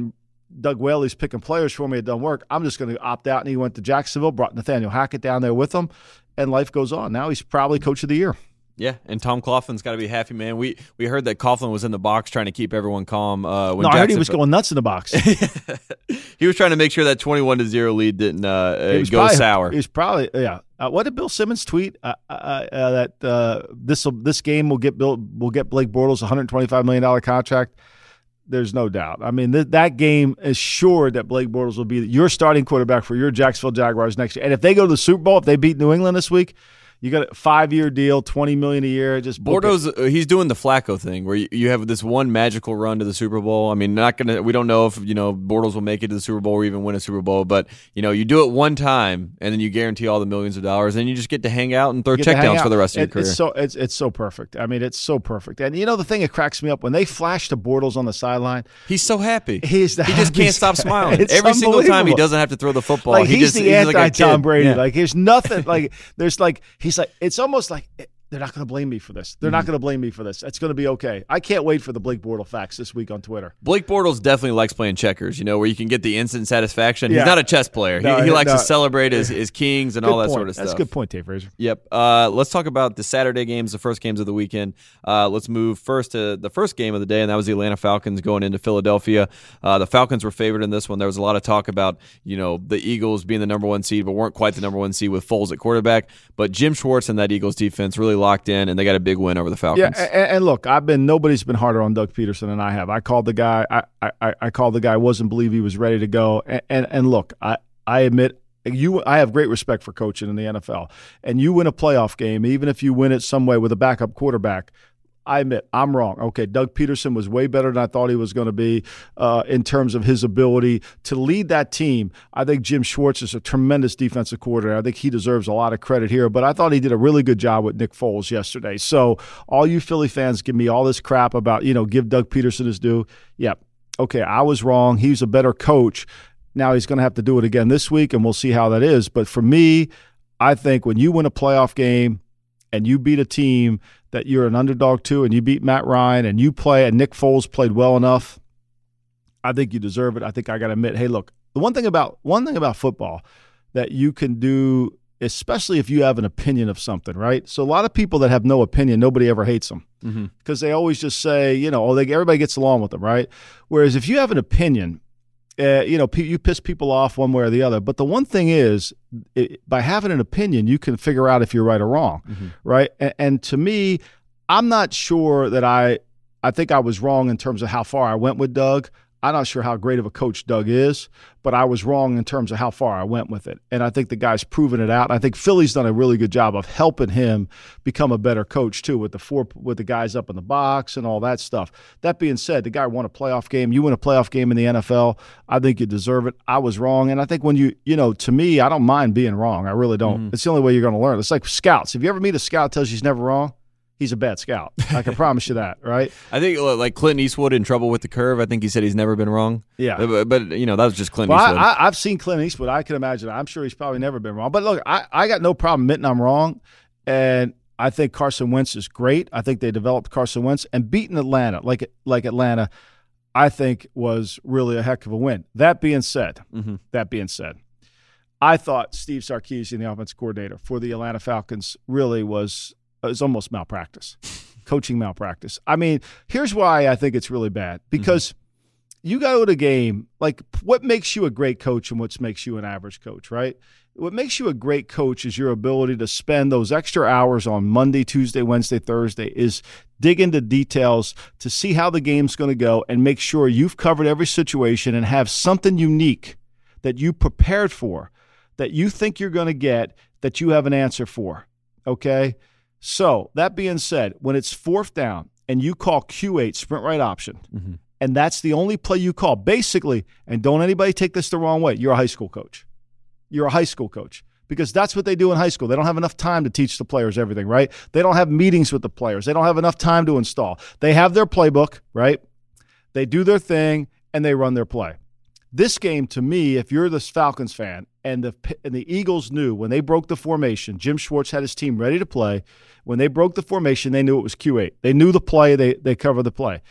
Doug Whaley's picking players for me. It doesn't work. I'm just going to opt out. And he went to Jacksonville, brought Nathaniel Hackett down there with him, and life goes on. Now he's probably coach of the year. Yeah, and Tom Coughlin's got to be happy, man. We we heard that Coughlin was in the box trying to keep everyone calm. Uh, when no, I heard he was going nuts in the box. He was trying to make sure that twenty-one to zero lead didn't uh, go probably, sour. He was probably, yeah. Uh, what did Bill Simmons tweet? Uh, uh, uh, that uh, this this game will get Bill will get Blake Bortles a one hundred twenty-five million dollars contract. There's no doubt. I mean, th- that game is sure that Blake Bortles will be your starting quarterback for your Jacksonville Jaguars next year. And if they go to the Super Bowl, if they beat New England this week, you got a five-year deal, twenty million dollars a year. Just Bortles, uh, he's doing the Flacco thing where you, you have this one magical run to the Super Bowl. I mean, not gonna. We don't know if you know Bortles will make it to the Super Bowl or even win a Super Bowl, but you know, you do it one time and then you guarantee all the millions of dollars, and you just get to hang out and throw checkdowns for the rest of your it, career. It's so it's it's so perfect. I mean, it's so perfect. And you know, the thing that cracks me up when they flash to Bortles on the sideline, he's so happy. He's the he just can't stop smiling it's every single time he doesn't have to throw the football. Like he he's just, the he's anti like Tom Brady. Yeah. Like there's nothing. Like there's like he's like it's almost like they're not going to blame me for this. They're mm-hmm. not going to blame me for this. It's going to be okay. I can't wait for the Blake Bortles facts this week on Twitter. Blake Bortles definitely likes playing checkers, you know, where you can get the instant satisfaction. Yeah. He's not a chess player. No, he he likes no. to celebrate his, his kings and good all that point. sort of stuff. That's a good point, Dave Frazier. Yep. Uh, let's talk about the Saturday games, the first games of the weekend. Uh, let's move first to the first game of the day, and that was the Atlanta Falcons going into Philadelphia. Uh, the Falcons were favored in this one. There was a lot of talk about, you know, the Eagles being the number one seed, but weren't quite the number one seed with Foles at quarterback. But Jim Schwartz and that Eagles defense really locked in, and they got a big win over the Falcons. Yeah, and, and look, I've been nobody's been harder on Doug Peterson than I have. I called the guy. I I, I called the guy. Wasn't believe he was ready to go. And and, and look, I, I admit you. I have great respect for coaching in the N F L. And you win a playoff game, even if you win it some way with a backup quarterback. I admit I'm wrong. Okay, Doug Peterson was way better than I thought he was going to be uh, in terms of his ability to lead that team. I think Jim Schwartz is a tremendous defensive coordinator. I think he deserves a lot of credit here, but I thought he did a really good job with Nick Foles yesterday. So all you Philly fans give me all this crap about, you know, give Doug Peterson his due. Yeah, okay, I was wrong. He's a better coach. Now he's going to have to do it again this week, and we'll see how that is. But for me, I think when you win a playoff game and you beat a team that you're an underdog to, and you beat Matt Ryan, and you play, and Nick Foles played well enough, I think you deserve it. I think I got to admit, hey, look, the one thing about one thing about football that you can do, especially if you have an opinion of something, right? So a lot of people that have no opinion, nobody ever hates them mm-hmm. because they always just say, you know, oh, they, everybody gets along with them, right? Whereas if you have an opinion, Uh, you know, you piss people off one way or the other. But the one thing is, it, by having an opinion, you can figure out if you're right or wrong, mm-hmm. right? And, and to me, I'm not sure that I – I think I was wrong in terms of how far I went with Doug. I'm not sure how great of a coach Doug is, but I was wrong in terms of how far I went with it. And I think the guy's proven it out. And I think Philly's done a really good job of helping him become a better coach too, with the four with the guys up in the box and all that stuff. That being said, the guy won a playoff game. You win a playoff game in the N F L. I think you deserve it. I was wrong. And I think when you, you know, to me, I don't mind being wrong. I really don't. Mm-hmm. It's the only way you're going to learn. It's like scouts. If you ever meet a scout that tells you he's never wrong, he's a bad scout. I can promise you that, right? I think like Clint Eastwood in Trouble with the Curve. I think he said he's never been wrong. Yeah, but, but you know that was just Clint well, Eastwood. I, I, I've seen Clint Eastwood. I can imagine. I'm sure he's probably never been wrong. But look, I, I got no problem admitting I'm wrong, and I think Carson Wentz is great. I think they developed Carson Wentz, and beating Atlanta like like Atlanta, I think was really a heck of a win. That being said, mm-hmm. that being said, I thought Steve Sarkisian, the offensive coordinator for the Atlanta Falcons, really was was almost malpractice. Coaching malpractice. I mean, here's why I think it's really bad. Because mm-hmm. you go to the game, like what makes you a great coach and what makes you an average coach, right? What makes you a great coach is your ability to spend those extra hours on Monday, Tuesday, Wednesday, Thursday, is dig into details to see how the game's going to go and make sure you've covered every situation and have something unique that you prepared for, that you think you're going to get, that you have an answer for, okay? So, that being said, when it's fourth down and you call Q eight, sprint right option, mm-hmm. and that's the only play you call, basically, and don't anybody take this the wrong way, you're a high school coach. You're a high school coach because that's what they do in high school. They don't have enough time to teach the players everything, right? They don't have meetings with the players. They don't have enough time to install. They have their playbook, right? They do their thing, and they run their play. This game, to me, if you're the Falcons fan, and the and the Eagles knew when they broke the formation, Jim Schwartz had his team ready to play. When they broke the formation, they knew it was Q eight. They knew the play. They they covered the play.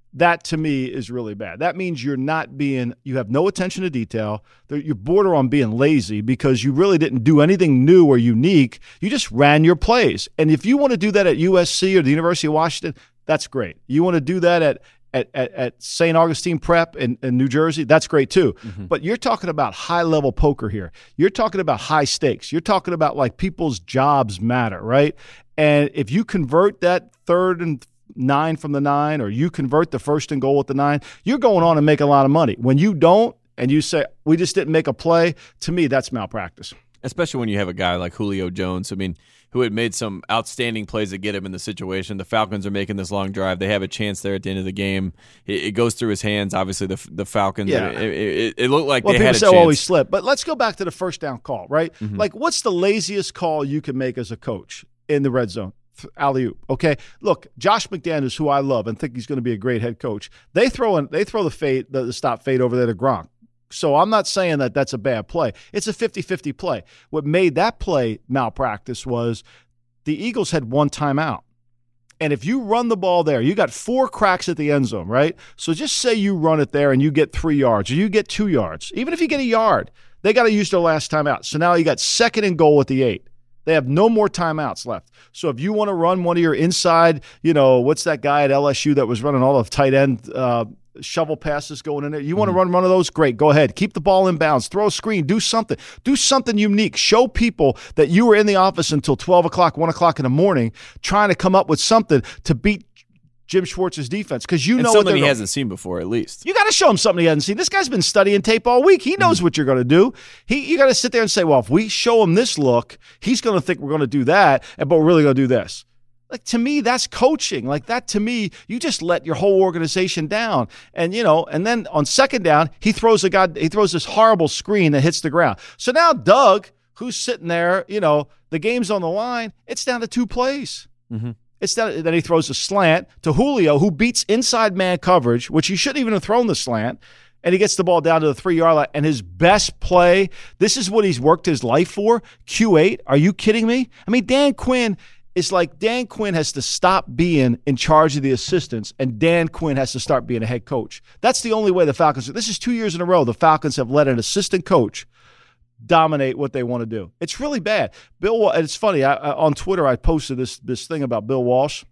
That to me is really bad. That means you're not being, you have no attention to detail. You're border on being lazy because you really didn't do anything new or unique. You just ran your plays. And if you want to do that at U S C or the University of Washington, that's great. You want to do that at at, at, at Saint Augustine Prep in, in New Jersey, that's great too. Mm-hmm. But you're talking about high-level poker here. You're talking about high stakes. You're talking about like people's jobs matter, right? And if you convert that third and nine from the nine, or you convert the first and goal with the nine, you're going on and make a lot of money. When you don't, and you say, we just didn't make a play, to me, that's malpractice. Especially when you have a guy like Julio Jones, I mean, who had made some outstanding plays to get him in the situation. The Falcons are making this long drive. They have a chance there at the end of the game. It, it goes through his hands. Obviously, the the Falcons, yeah. it, it, it looked like well, they had a say, chance. Oh, he slipped. But let's go back to the first down call, right? Mm-hmm. Like, what's the laziest call you can make as a coach in the red zone? Alley-oop. Okay, look, Josh McDaniels, who I love and think he's going to be a great head coach, they throw in, they throw the fade, the, the stop fade over there to Gronk. So I'm not saying that that's a bad play. It's a fifty-fifty play. What made that play malpractice was the Eagles had one timeout. And if you run the ball there, you got four cracks at the end zone, right? So just say you run it there and you get three yards or you get two yards. Even if you get a yard, they got to use their last timeout. So now you got second and goal at the eight. They have no more timeouts left. So if you want to run one of your inside, you know, what's that guy at L S U that was running all of tight end uh, shovel passes going in there? You want to mm-hmm. run one of those? Great. Go ahead. Keep the ball in bounds. Throw a screen. Do something. Do something unique. Show people that you were in the office until twelve o'clock, one o'clock in the morning trying to come up with something to beat Jim Schwartz's defense, because you and know something what he going. hasn't seen before, at least. You got to show him something he hasn't seen. This guy's been studying tape all week. He knows mm-hmm. what you're going to do. He, you got to sit there and say, well, if we show him this look, he's going to think we're going to do that, but we're really going to do this. Like, to me, that's coaching. Like, that, to me, you just let your whole organization down. And, you know, and then on second down, he throws a god, he throws this horrible screen that hits the ground. So now Doug, who's sitting there, you know, the game's on the line, it's down to two plays. Mm-hmm. It's that then he throws a slant to Julio, who beats inside man coverage, which he shouldn't even have thrown the slant, and he gets the ball down to the three-yard line. And his best play, this is what he's worked his life for, Q eight. Are you kidding me? I mean, Dan Quinn is like Dan Quinn has to stop being in charge of the assistants, and Dan Quinn has to start being a head coach. That's the only way the Falcons – this is two years in a row the Falcons have let an assistant coach dominate what they want to do. It's really bad. Bill, and it's funny, I, I, on Twitter I posted this this thing about Bill Walsh,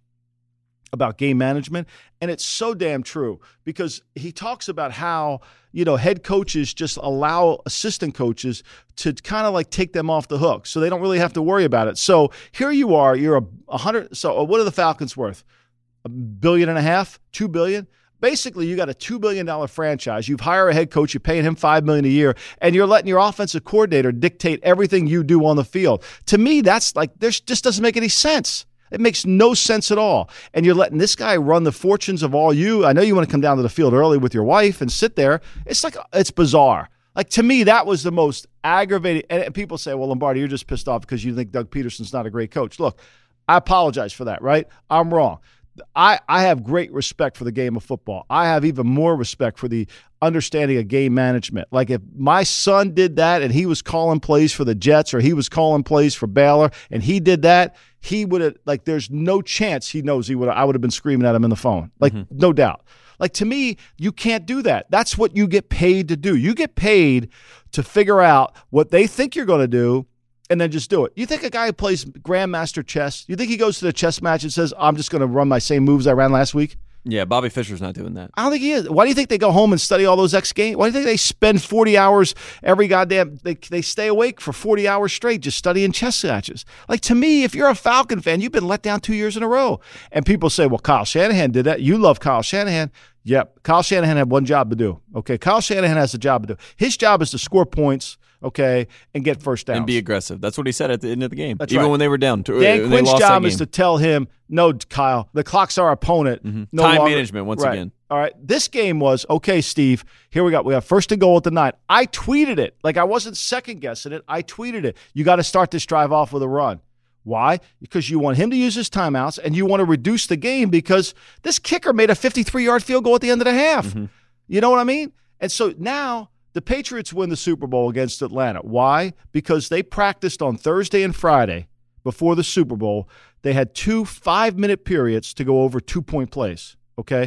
about game management, and it's so damn true, because he talks about how, you know, head coaches just allow assistant coaches to kind of like take them off the hook, so they don't really have to worry about it. So here you are, you're a, a hundred, so what are the Falcons worth? A billion and a half? Two billion? Basically, you got a two billion dollars franchise. You've hired a head coach. You're paying him five million dollars a year, and you're letting your offensive coordinator dictate everything you do on the field. To me, that's like, this just doesn't make any sense. It makes no sense at all. And you're letting this guy run the fortunes of all you. I know you want to come down to the field early with your wife and sit there. It's like, it's bizarre. Like, to me, that was the most aggravating. And people say, well, Lombardi, you're just pissed off because you think Doug Peterson's not a great coach. Look, I apologize for that, right? I'm wrong. I, I have great respect for the game of football. I have even more respect for the understanding of game management. Like, if my son did that and he was calling plays for the Jets, or he was calling plays for Baylor and he did that, he would have, like, there's no chance he knows he would I would have been screaming at him in the phone. Like, mm-hmm. no doubt. Like, to me, you can't do that. That's what you get paid to do. You get paid to figure out what they think you're going to do and then just do it. You think a guy who plays Grandmaster chess, you think he goes to the chess match and says, I'm just going to run my same moves I ran last week? Yeah, Bobby Fischer's not doing that. I don't think he is. Why do you think they go home and study all those X games? Why do you think they spend forty hours every goddamn, they, they stay awake for forty hours straight just studying chess matches? Like, to me, if you're a Falcon fan, you've been let down two years in a row. And people say, well, Kyle Shanahan did that. You love Kyle Shanahan. Yep. Kyle Shanahan had one job to do. Okay. Kyle Shanahan has a job to do. His job is to score points, okay, and get first downs. And be aggressive. That's what he said at the end of the game. That's Even right. when they were down. To, Dan Quinn's job is to tell him, no, Kyle, the clock's our opponent. Mm-hmm. No Time longer. management, once right. again. All right. This game was, okay, Steve, here we got, we have first and goal at the nine. I tweeted it. Like, I wasn't second guessing it. I tweeted it. You got to start this drive off with a run. Why? Because you want him to use his timeouts, and you want to reduce the game, because this kicker made a fifty-three-yard field goal at the end of the half. Mm-hmm. You know what I mean? And so now the Patriots win the Super Bowl against Atlanta. Why? Because they practiced on Thursday and Friday before the Super Bowl. They had two five-minute periods to go over two-point plays, okay?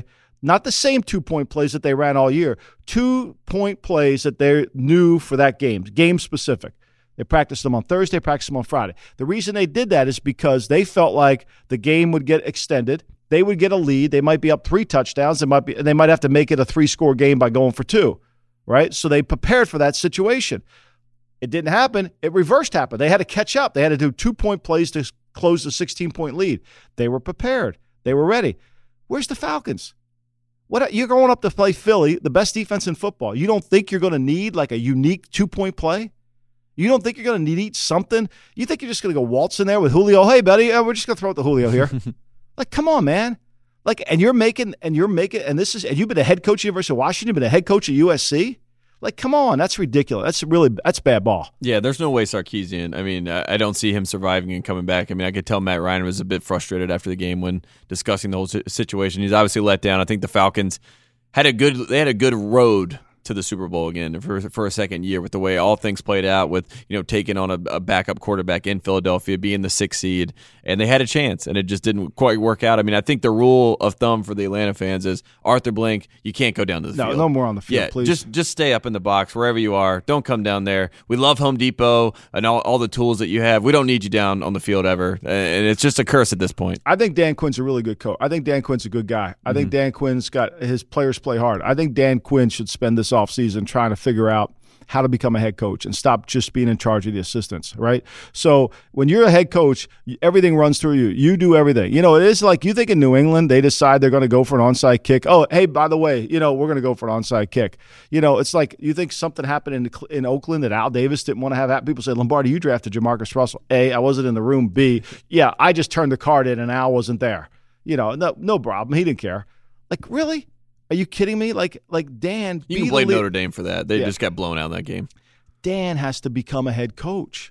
Not the same two-point plays that they ran all year. Two-point plays that they knew for that game, game-specific. They practiced them on Thursday, practiced them on Friday. The reason they did that is because they felt like the game would get extended. They would get a lead. They might be up three touchdowns. They might be, they might have to make it a three-score game by going for two, right? So they prepared for that situation. It didn't happen. It reversed happened. They had to catch up. They had to do two-point plays to close the sixteen-point lead. They were prepared. They were ready. Where's the Falcons? What, you're going up to play Philly, the best defense in football. You don't think you're going to need like a unique two-point play? You don't think you're going to need something? You think you're just going to go waltz in there with Julio? Hey, buddy, uh, we're just going to throw it to Julio here. Like, come on, man. Like, and you're making, and you're making, and this is, and you've been a head coach at University of Washington, been a head coach at U S C. Like, come on, that's ridiculous. That's really, that's bad ball. Yeah, there's no way Sarkisian. I mean, I don't see him surviving and coming back. I mean, I could tell Matt Ryan was a bit frustrated after the game when discussing the whole situation. He's obviously let down. I think the Falcons had a good, they had a good road to the Super Bowl again for for a second year with the way all things played out with, you know, taking on a, a backup quarterback in Philadelphia, being the sixth seed, and they had a chance, and it just didn't quite work out. I mean, I think the rule of thumb for the Atlanta fans is Arthur Blank, you can't go down to the no, field. No more on the field, yeah, please. Just just stay up in the box wherever you are. Don't come down there. We love Home Depot and all, all the tools that you have. We don't need you down on the field ever, and it's just a curse at this point. I think Dan Quinn's a really good coach. I think Dan Quinn's a good guy. I mm-hmm. think Dan Quinn's got his players play hard. I think Dan Quinn should spend this offseason trying to figure out how to become a head coach and stop just being in charge of the assistants, right? So when you're a head coach, everything runs through you. You do everything. You know, it is like you think in New England, they decide they're going to go for an onside kick. Oh, hey, by the way, you know, we're going to go for an onside kick. You know, it's like you think something happened in in Oakland that Al Davis didn't want to have happen. People say, Lombardi, you drafted Jamarcus Russell. A, I wasn't in the room. B, yeah, I just turned the card in and Al wasn't there. You know, no, no problem. He didn't care. Like, really? Are you kidding me? Like, like Dan. You can blame Notre Dame for that. They yeah. just got blown out in that game. Dan has to become a head coach.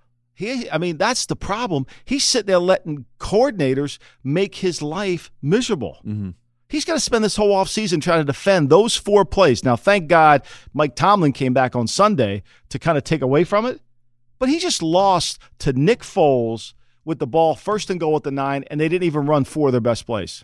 He, I mean, that's the problem. He's sitting there letting coordinators make his life miserable. Mm-hmm. He's got to spend this whole offseason trying to defend those four plays. Now, thank God Mike Tomlin came back on Sunday to kind of take away from it. But he just lost to Nick Foles with the ball first and goal at the nine, and they didn't even run four of their best plays.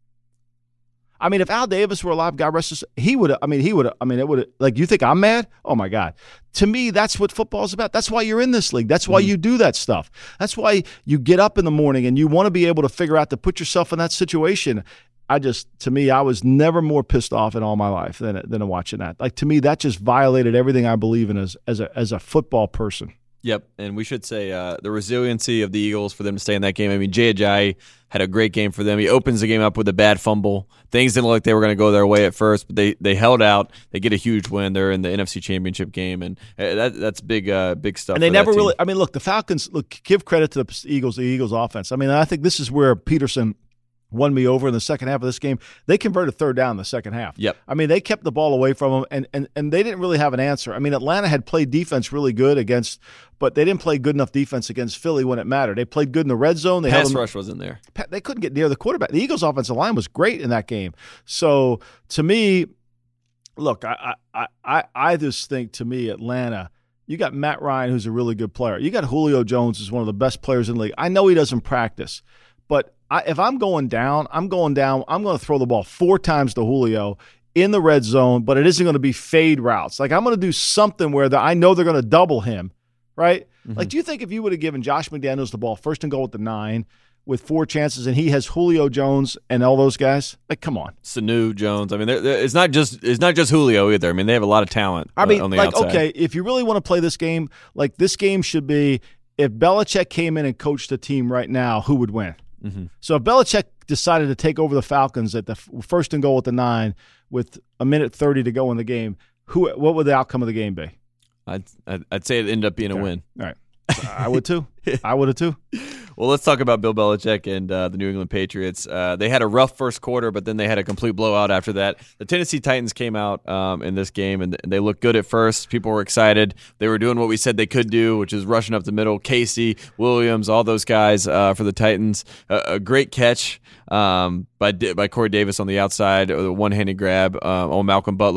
I mean, if Al Davis were alive, God rest his, he would have, I mean, he would have, I mean, it would have, like, you think I'm mad? Oh, my God. To me, that's what football's about. That's why you're in this league. That's why mm-hmm. you do that stuff. That's why you get up in the morning and you want to be able to figure out to put yourself in that situation. I just, to me, I was never more pissed off in all my life than than watching that. Like, to me, that just violated everything I believe in as as a as a football person. Yep, and we should say uh, the resiliency of the Eagles for them to stay in that game. I mean, Jay Ajayi had a great game for them. He opens the game up with a bad fumble. Things didn't look like they were going to go their way at first, but they, they held out. They get a huge win. They're in the N F C Championship game, and that that's big uh, big stuff. And they for never that team. really – I mean, look, the Falcons – look, give credit to the Eagles, the Eagles offense. I mean, I think this is where Peterson – won me over in the second half of this game. They converted third down in the second half. Yep. I mean, they kept the ball away from them, and, and, and they didn't really have an answer. I mean, Atlanta had played defense really good against, but they didn't play good enough defense against Philly when it mattered. They played good in the red zone. They Pass held them, rush wasn't there. They couldn't get near the quarterback. The Eagles' offensive line was great in that game. So, to me, look, I I I, I just think, to me, Atlanta – you got Matt Ryan, who's a really good player. You got Julio Jones, who's one of the best players in the league. I know he doesn't practice, but I, if I'm going down, I'm going down. I'm going to throw the ball four times to Julio in the red zone, but it isn't going to be fade routes. Like, I'm going to do something where the, I know they're going to double him, right? Mm-hmm. Like, do you think if you would have given Josh McDaniels the ball first and goal at the nine with four chances and he has Julio Jones and all those guys, like, come on. Sanu, Jones. I mean, they're, they're, it's not just it's not just Julio either. I mean, they have a lot of talent I mean, uh, on the like, outside. Okay, if you really want to play this game, like, this game should be if Belichick came in and coached a team right now, who would win? Mm-hmm. So if Belichick decided to take over the Falcons at the first and goal at the nine with a minute thirty to go in the game, who what would the outcome of the game be? I'd I'd, I'd say it ended up being okay. a win. All right, I would too. I would have too. Well, let's talk about Bill Belichick and uh, the New England Patriots. Uh, they had a rough first quarter, but then they had a complete blowout after that. The Tennessee Titans came out um, in this game, and they looked good at first. People were excited. They were doing what we said they could do, which is rushing up the middle. Casey, Williams, all those guys uh, for the Titans. Uh, a great catch um, by by Corey Davis on the outside, a one-handed grab uh, on Malcolm Butler.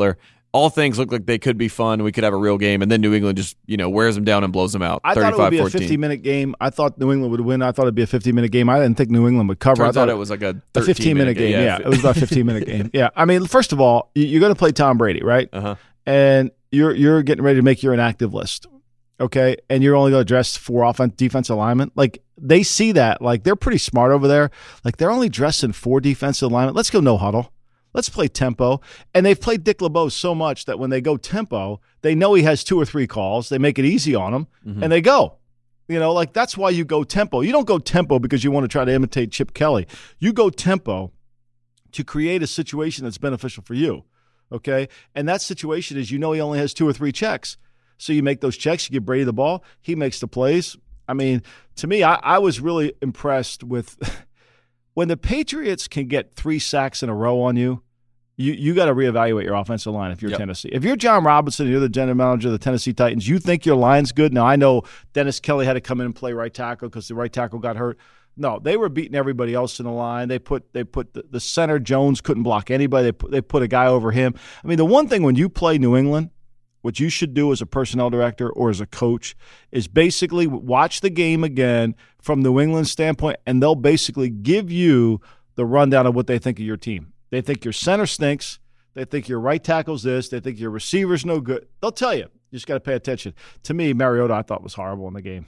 all things look like they could be fun. We could have a real game, and then New England just you know wears them down and blows them out. I thought it would be a fifty-minute game. I thought New England would win. I thought it'd be a fifty-minute game. I didn't think New England would cover. Turns I thought out it was like a a fifteen-minute game. game. Yeah. yeah, it was about a fifteen-minute game. Yeah, I mean, first of all, you're going to play Tom Brady, right? Uh-huh. And you're you're getting ready to make your inactive list, okay? And you're only going to dress four offense defensive linemen. Like they see that, like they're pretty smart over there. Like they're only dressing four defensive linemen. Let's go no huddle. Let's play tempo. And they've played Dick LeBeau so much that when they go tempo, they know he has two or three calls. They make it easy on him, mm-hmm. and they go. You know, like that's why you go tempo. You don't go tempo because you want to try to imitate Chip Kelly. You go tempo to create a situation that's beneficial for you, okay? And that situation is you know he only has two or three checks. So you make those checks, you give Brady the ball, he makes the plays. I mean, to me, I, I was really impressed with – when the Patriots can get three sacks in a row on you, you you got to reevaluate your offensive line if you're yep. Tennessee. If you're John Robinson and you're the general manager of the Tennessee Titans, you think your line's good. Now, I know Dennis Kelly had to come in and play right tackle because the right tackle got hurt. No, they were beating everybody else in the line. They put they put the, the center, Jones, couldn't block anybody. They put, they put a guy over him. I mean, the one thing when you play New England, what you should do as a personnel director or as a coach is basically watch the game again from New England's standpoint, and they'll basically give you the rundown of what they think of your team. They think your center stinks. They think your right tackle's this. They think your receiver's no good. They'll tell you. You just got to pay attention. To me, Mariota I thought was horrible in the game.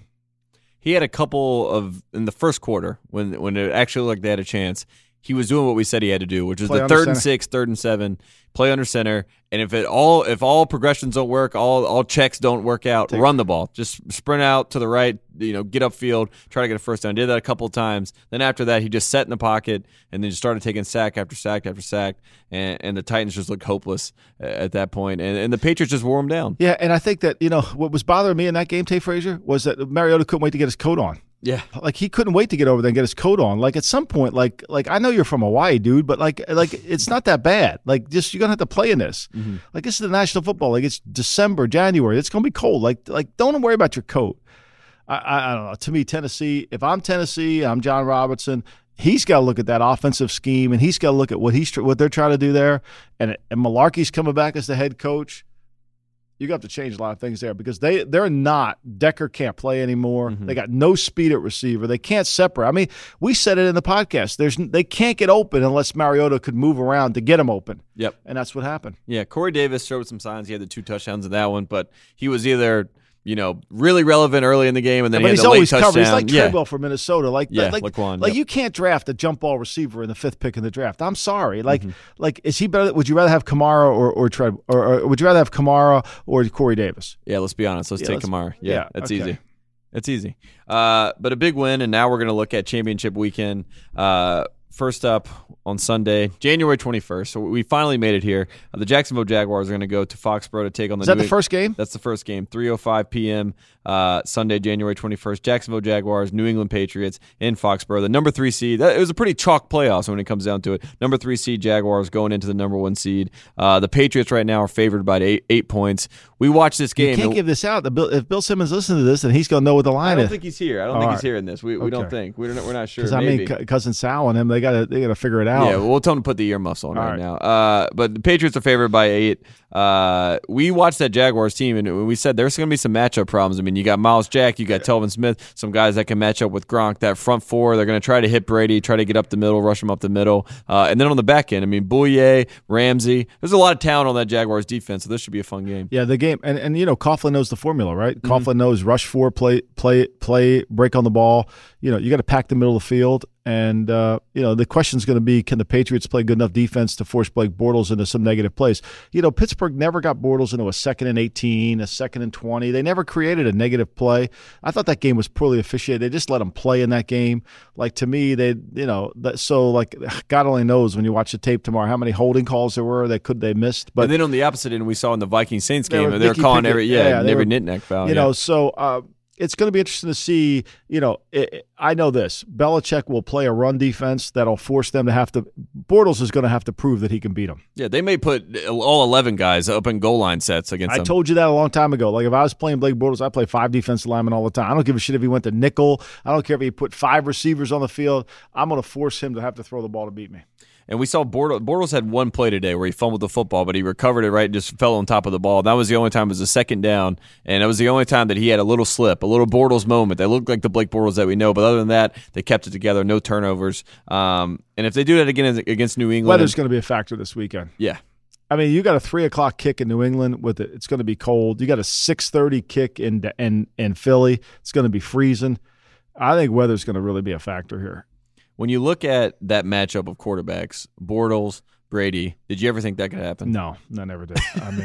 He had a couple of – in the first quarter when when it actually looked like they had a chance, he was doing what we said he had to do, which was play the third center. and six, third and seven, play under center. And if it all if all progressions don't work, all all checks don't work out, Take run the ball. Just sprint out to the right, you know, get upfield, try to get a first down. Did that a couple of times. Then after that, he just sat in the pocket and then just started taking sack after sack after sack. And, and the Titans just looked hopeless at that point. And, and the Patriots just wore him down. Yeah, and I think that, you know, what was bothering me in that game, Tay Frazier, was that Mariota couldn't wait to get his coat on. Yeah, like he couldn't wait to get over there and get his coat on. Like at some point, like like I know you're from Hawaii, dude, but like like it's not that bad. Like just you're gonna have to play in this. Mm-hmm. Like this is the National Football League. It's December, January. It's gonna be cold. Like like don't worry about your coat. I, I, I don't know. To me, Tennessee. If I'm Tennessee, I'm John Robinson. He's got to look at that offensive scheme, and he's got to look at what he's what they're trying to do there. And and Malarkey's coming back as the head coach. You got to change a lot of things there because they, they're not – Decker can't play anymore. Mm-hmm. They got no speed at receiver. They can't separate. I mean, we said it in the podcast. There's They can't get open unless Mariota could move around to get them open. Yep. And that's what happened. Yeah, Corey Davis showed some signs. He had the two touchdowns in that one, but he was either – you know, really relevant early in the game, and then yeah, he had he's the late always touchdown. Covered. He's like yeah. Treadwell for Minnesota. Like, yeah, like, Laquan, like yep. you can't draft a jump ball receiver in the fifth pick in the draft. I'm sorry. Like, mm-hmm. like is he better? Would you rather have Kamara or or, Tread, or, or would you rather have Kamara or Corey Davis? Yeah, let's be honest. Let's yeah, take let's, Kamara. Yeah, yeah that's okay. easy. It's easy. Uh, but a big win, and now we're going to look at championship weekend. Uh, First up on Sunday, January twenty-first. So we finally made it here. Uh, the Jacksonville Jaguars are going to go to Foxborough to take on the Is that New the first game? That's the first game. three oh five p.m. Uh, Sunday, January twenty-first. Jacksonville Jaguars, New England Patriots in Foxborough. The number three seed. That, it was a pretty chalk playoffs when it comes down to it. Number three seed Jaguars going into the number one seed. Uh, the Patriots right now are favored by eight, eight points. We watched this game. You can't it, give this out. The Bill, if Bill Simmons listens to this, then he's going to know what the line is. I don't is. think he's here. I don't All think right. he's hearing this. We, we okay. don't think. We're not, we're not sure. Because I mean, C- cousin Sal and him, they got to they got to figure it out. Yeah, well, we'll tell him to put the earmuffs on right, right now. Uh, but the Patriots are favored by eight. Uh, we watched that Jaguars team, and we said there's going to be some matchup problems. I mean, you got Miles Jack, you got Telvin Smith, some guys that can match up with Gronk. That front four, they're going to try to hit Brady, try to get up the middle, rush him up the middle. Uh, and then on the back end, I mean, Bouye, Ramsey. There's a lot of talent on that Jaguars defense, so this should be a fun game. Yeah, the game, and, and you know, Coughlin knows the formula, right? Mm-hmm. Coughlin knows rush four, play, play, play, break on the ball. You know, you got to pack the middle of the field. And, uh, you know, the question is going to be, can the Patriots play good enough defense to force Blake Bortles into some negative plays? You know, Pittsburgh never got Bortles into a second and eighteen, a second and twenty. They never created a negative play. I thought that game was poorly officiated. They just let them play in that game. Like, to me, they, you know, that, so, like, God only knows when you watch the tape tomorrow how many holding calls there were that could they missed. But and then on the opposite end, we saw in the Vikings-Saints game, they they were calling Pickett, every, yeah, yeah every were, knick-knack foul. You yeah. know, so, uh, it's going to be interesting to see, you know, it, I know this. Belichick will play a run defense that'll force them to have to – Bortles is going to have to prove that he can beat them. Yeah, they may put all eleven guys up in goal line sets against I them. I told you that a long time ago. Like, if I was playing Blake Bortles, I play five defensive linemen all the time. I don't give a shit if he went to nickel. I don't care if he put five receivers on the field. I'm going to force him to have to throw the ball to beat me. And we saw Bortles, Bortles had one play today where he fumbled the football, but he recovered it right and just fell on top of the ball. That was the only time it was a second down, and it was the only time that he had a little slip, a little Bortles moment. They looked like the Blake Bortles that we know, but other than that, they kept it together, no turnovers. Um, and if they do that again against New England. Weather's going to be a factor this weekend. Yeah. I mean, you got a three o'clock kick in New England with it. It's going to be cold. You got a six thirty kick in in in Philly. It's going to be freezing. I think weather's going to really be a factor here. When you look at that matchup of quarterbacks, Bortles, Brady, did you ever think that could happen? No, I never did. I mean,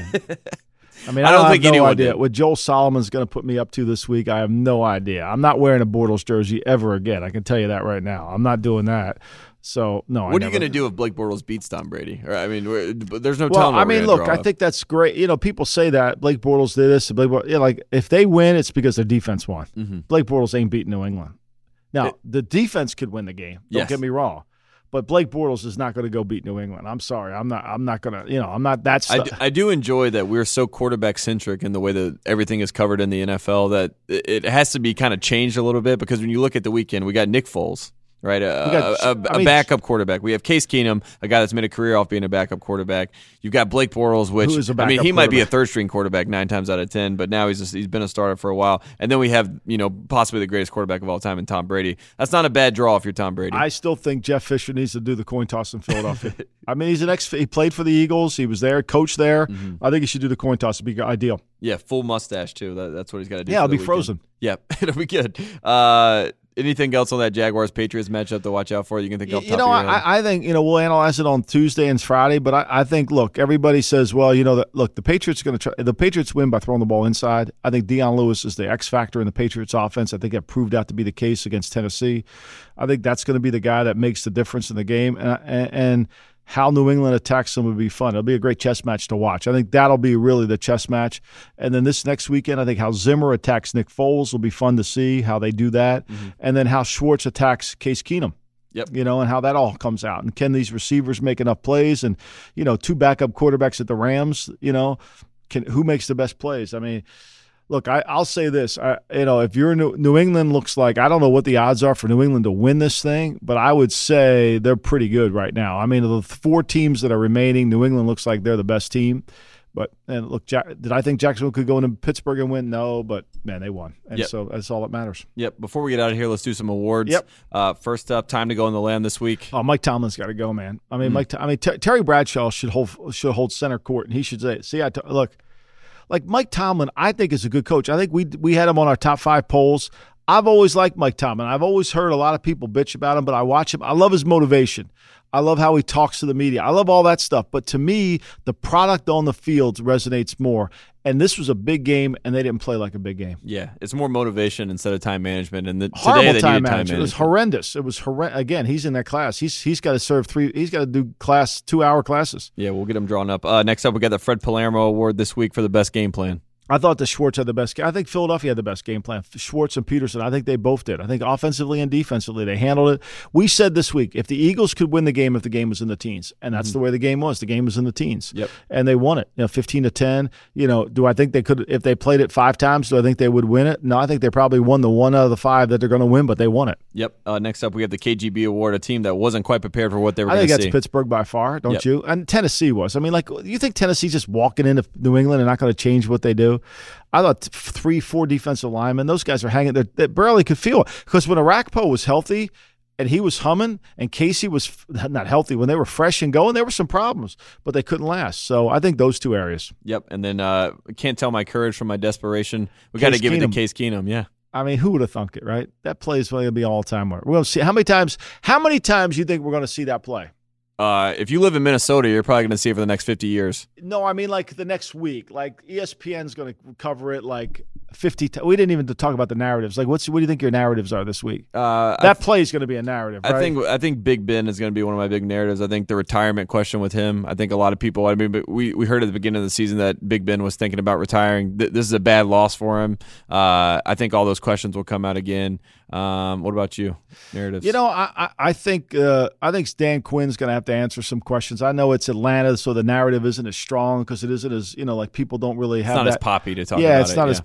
I mean, I, I don't I think have no anyone idea did. what Joel Solomon's going to put me up to this week. I have no idea. I'm not wearing a Bortles jersey ever again. I can tell you that right now. I'm not doing that. So no. What I are you never, going to do if Blake Bortles beats Tom Brady? Or, I mean, we're- there's no Well, telling. what I we're mean, gonna look, draw I up. think that's great. You know, people say that Blake Bortles did this. Blake, Bortles, yeah, like if they win, it's because their defense won. Mm-hmm. Blake Bortles ain't beating New England. Now, It- the defense could win the game. Don't Yes. get me wrong, but Blake Bortles is not going to go beat New England. I'm sorry. I'm not. I'm not going to. You know, I'm not that. I Stu- do, I do enjoy that we're so quarterback centric in the way that everything is covered in the N F L that it it has to be kind of changed a little bit, because when you look at the weekend, we got Nick Foles, right? A, We got- a, a, I mean- backup quarterback. We have Case Keenum, a guy that's made a career off being a backup quarterback. You've got Blake Bortles, which Who is a I mean, backup he might be a quarterback. third string quarterback nine times out of ten, but now he's just, he's been a starter for a while. And then we have, you know, possibly the greatest quarterback of all time in Tom Brady. That's not a bad draw if you're Tom Brady. I still think Jeff Fisher needs to do the coin toss in Philadelphia. I mean, he's an ex. He played for the Eagles. He was there, coached there. Mm-hmm. I think he should do the coin toss. It'd be ideal. Yeah, full mustache too. That, that's what he's got to do. Yeah, for it'll the be weekend. frozen. Yeah, it'll be good. Uh, anything else on that Jaguars Patriots matchup to watch out for? You can think off You top know, of your head? I, I think, you know, we'll analyze it on Tuesday and Friday, but I, I think, look, everybody says, well, you know, the, look, the Patriots are going to try. The Patriots win by throwing the ball inside. I think Deion Lewis is the X factor in the Patriots offense. I think that proved out to be the case against Tennessee. I think that's going to be the guy that makes the difference in the game. And, and, and how New England attacks them would be fun. It'll be a great chess match to watch. I think that'll be really the chess match. And then this next weekend, I think how Zimmer attacks Nick Foles will be fun to see how they do that. Mm-hmm. And then how Schwartz attacks Case Keenum. Yep. You know, and how that all comes out. And can these receivers make enough plays? And, you know, two backup quarterbacks at the Rams, you know, can who makes the best plays? I mean, look, I, I'll say this. I, you know, if you're New, New England, looks like, I don't know what the odds are for New England to win this thing, but I would say they're pretty good right now. I mean, of the four teams that are remaining, New England looks like they're the best team. But, and look, Jack, did I think Jacksonville could go into Pittsburgh and win? No, but, man, they won. And Yep. so that's all that matters. Yep. Before we get out of here, let's do some awards. Yep. Uh, first up, time to go on the land this week. Oh, Mike Tomlin's got to go, man. I Mm. mean, Mike. I mean, Ter- Terry Bradshaw should hold should hold center court, and he should say, "See, I t- look, like Mike Tomlin. I think is a good coach. I think we we had him on our top five polls. I've always liked Mike Tomlin. I've always heard a lot of people bitch about him, but I watch him. I love his motivation. I love how he talks to the media. I love all that stuff. But to me, the product on the field resonates more. And this was a big game, and they didn't play like a big game. Yeah, it's more motivation instead of time management. And the, Horrible today they time needed time management. It was management. horrendous. It was horrendous. Again, he's in that class. He's he's got to serve three. He's got to do class two hour classes. Yeah, we'll get them drawn up. Uh, next up, we got the Fred Palermo Award this week for the best game plan. I thought the Schwartz had the best game. I think Philadelphia had the best game plan. Schwartz and Peterson, I think they both did. I think offensively and defensively, they handled it. We said this week, if the Eagles could win the game if the game was in the teens, and that's mm-hmm. the way the game was. The game was in the teens. Yep. And they won it, you know, fifteen to ten. You know, do I think they could, if they played it five times, do I think they would win it? No, I think they probably won the one out of the five that they're going to win, but they won it. Yep. Uh, next up, we have the K G B Award, a team that wasn't quite prepared for what they were I going think to that's see. Pittsburgh by far, don't Yep. you? And Tennessee was. I mean, like, you think Tennessee's just walking into New England and not going to change what they do? I thought three, four defensive linemen, those guys are hanging there. They barely could feel it. Because when Arakpo was healthy and he was humming and Casey was not healthy, when they were fresh and going, there were some problems, but they couldn't last. So I think those two areas. Yep. And then uh, can't tell my courage from my desperation. We got to Case give it to Keenum. Case Keenum. Yeah. I mean, who would have thunk it, right? That play is going to be all time. We're going to see how many times. How many times you think we're going to see that play? Uh, if you live in Minnesota, you're probably going to see it for the next fifty years. No, I mean like the next week. Like E S P N's going to cover it like fifty times. We didn't even talk about the narratives. Like, what's what do you think your narratives are this week? Uh, That play is going to be a narrative, right? I think I think Big Ben is going to be one of my big narratives. I think the retirement question with him. I think a lot of people. I mean, but we, we heard at the beginning of the season that Big Ben was thinking about retiring. Th- this is a bad loss for him. Uh, I think all those questions will come out again. Um, what about you? Narratives. You know, I I, I think uh, I think Dan Quinn's going to have to answer some questions. I know it's Atlanta, so the narrative isn't as strong because it isn't as, you know, like people don't really it's have not that. as poppy to talk yeah, about it's it. not yeah. as poppy to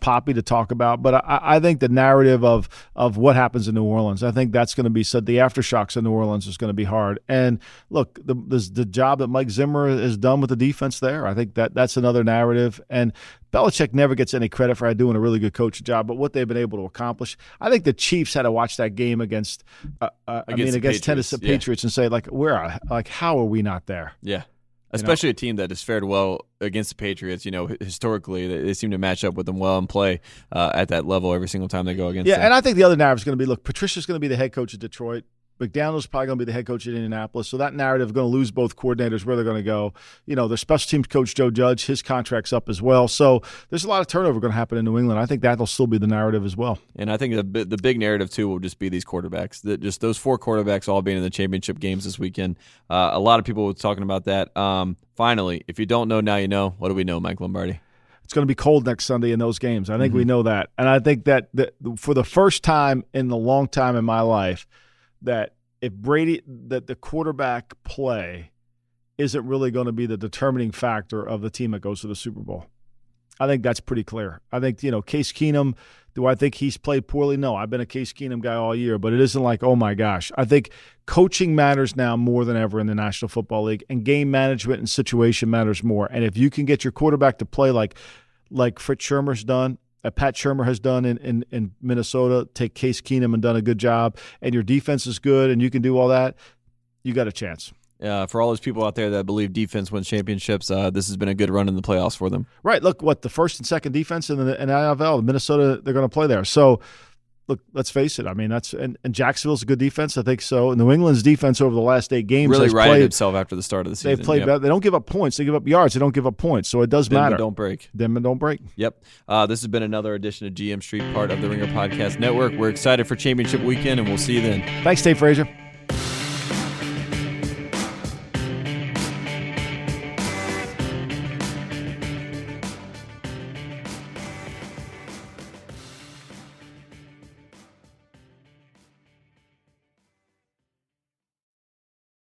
to talk about. But I, I think the narrative of of what happens in New Orleans, I think that's going to be said. The aftershocks in New Orleans is going to be hard. And look, the, the the job that Mike Zimmer has done with the defense there, I think that that's another narrative. And Belichick never gets any credit for doing a really good coaching job, but what they've been able to accomplish. I think the Chiefs had to watch that game against, uh, uh, I mean, against Tennessee yeah. Patriots and say, like, where, like, how are we not there? Yeah. Especially you know? a team that has fared well against the Patriots. You know, historically, they seem to match up with them well and play uh, at that level every single time they go against yeah, them. And I think the other narrative is going to be, look, Patricia's going to be the head coach of Detroit. McDaniel's probably going to be the head coach at Indianapolis. So that narrative is going to lose both coordinators, where they're going to go. You know, their special teams coach, Joe Judge, his contract's up as well. So there's a lot of turnover going to happen in New England. I think that'll still be the narrative as well. And I think the the big narrative, too, will just be these quarterbacks. The, just those four quarterbacks all being in the championship games this weekend. Uh, a lot of people were talking about that. Um, finally, if you don't know, now you know. What do we know, Mike Lombardi? It's going to be cold next Sunday in those games. I think mm-hmm. we know that. And I think that the, for the first time in a long time in my life, that if Brady, that the quarterback play isn't really going to be the determining factor of the team that goes to the Super Bowl. I think that's pretty clear. I think, you know, Case Keenum, do I think he's played poorly? No, I've been a Case Keenum guy all year, but it isn't like, oh my gosh. I think coaching matters now more than ever in the National Football League, and game management and situation matters more. And if you can get your quarterback to play like, like Fritz Shermer's done, Uh, Pat Shermer has done in, in, in Minnesota, take Case Keenum and done a good job, and your defense is good and you can do all that, you got a chance. Uh, for all those people out there that believe defense wins championships, uh, this has been a good run in the playoffs for them. Right. Look, what, the first and second defense in the in N F L, Minnesota, they're going to play there. So, look, let's face it. I mean, that's and, and Jacksonville's a good defense, I think so. New England's defense over the last eight games really has righted played, itself after the start of the season. They've played yep. better. They don't give up points. They give up yards. They don't give up points. So it does Bend matter. But don't break. Then but don't break. Yep. Uh, this has been another edition of G M Street, part of the Ringer Podcast Network. We're excited for championship weekend, and we'll see you then. Thanks, Dave Frazier.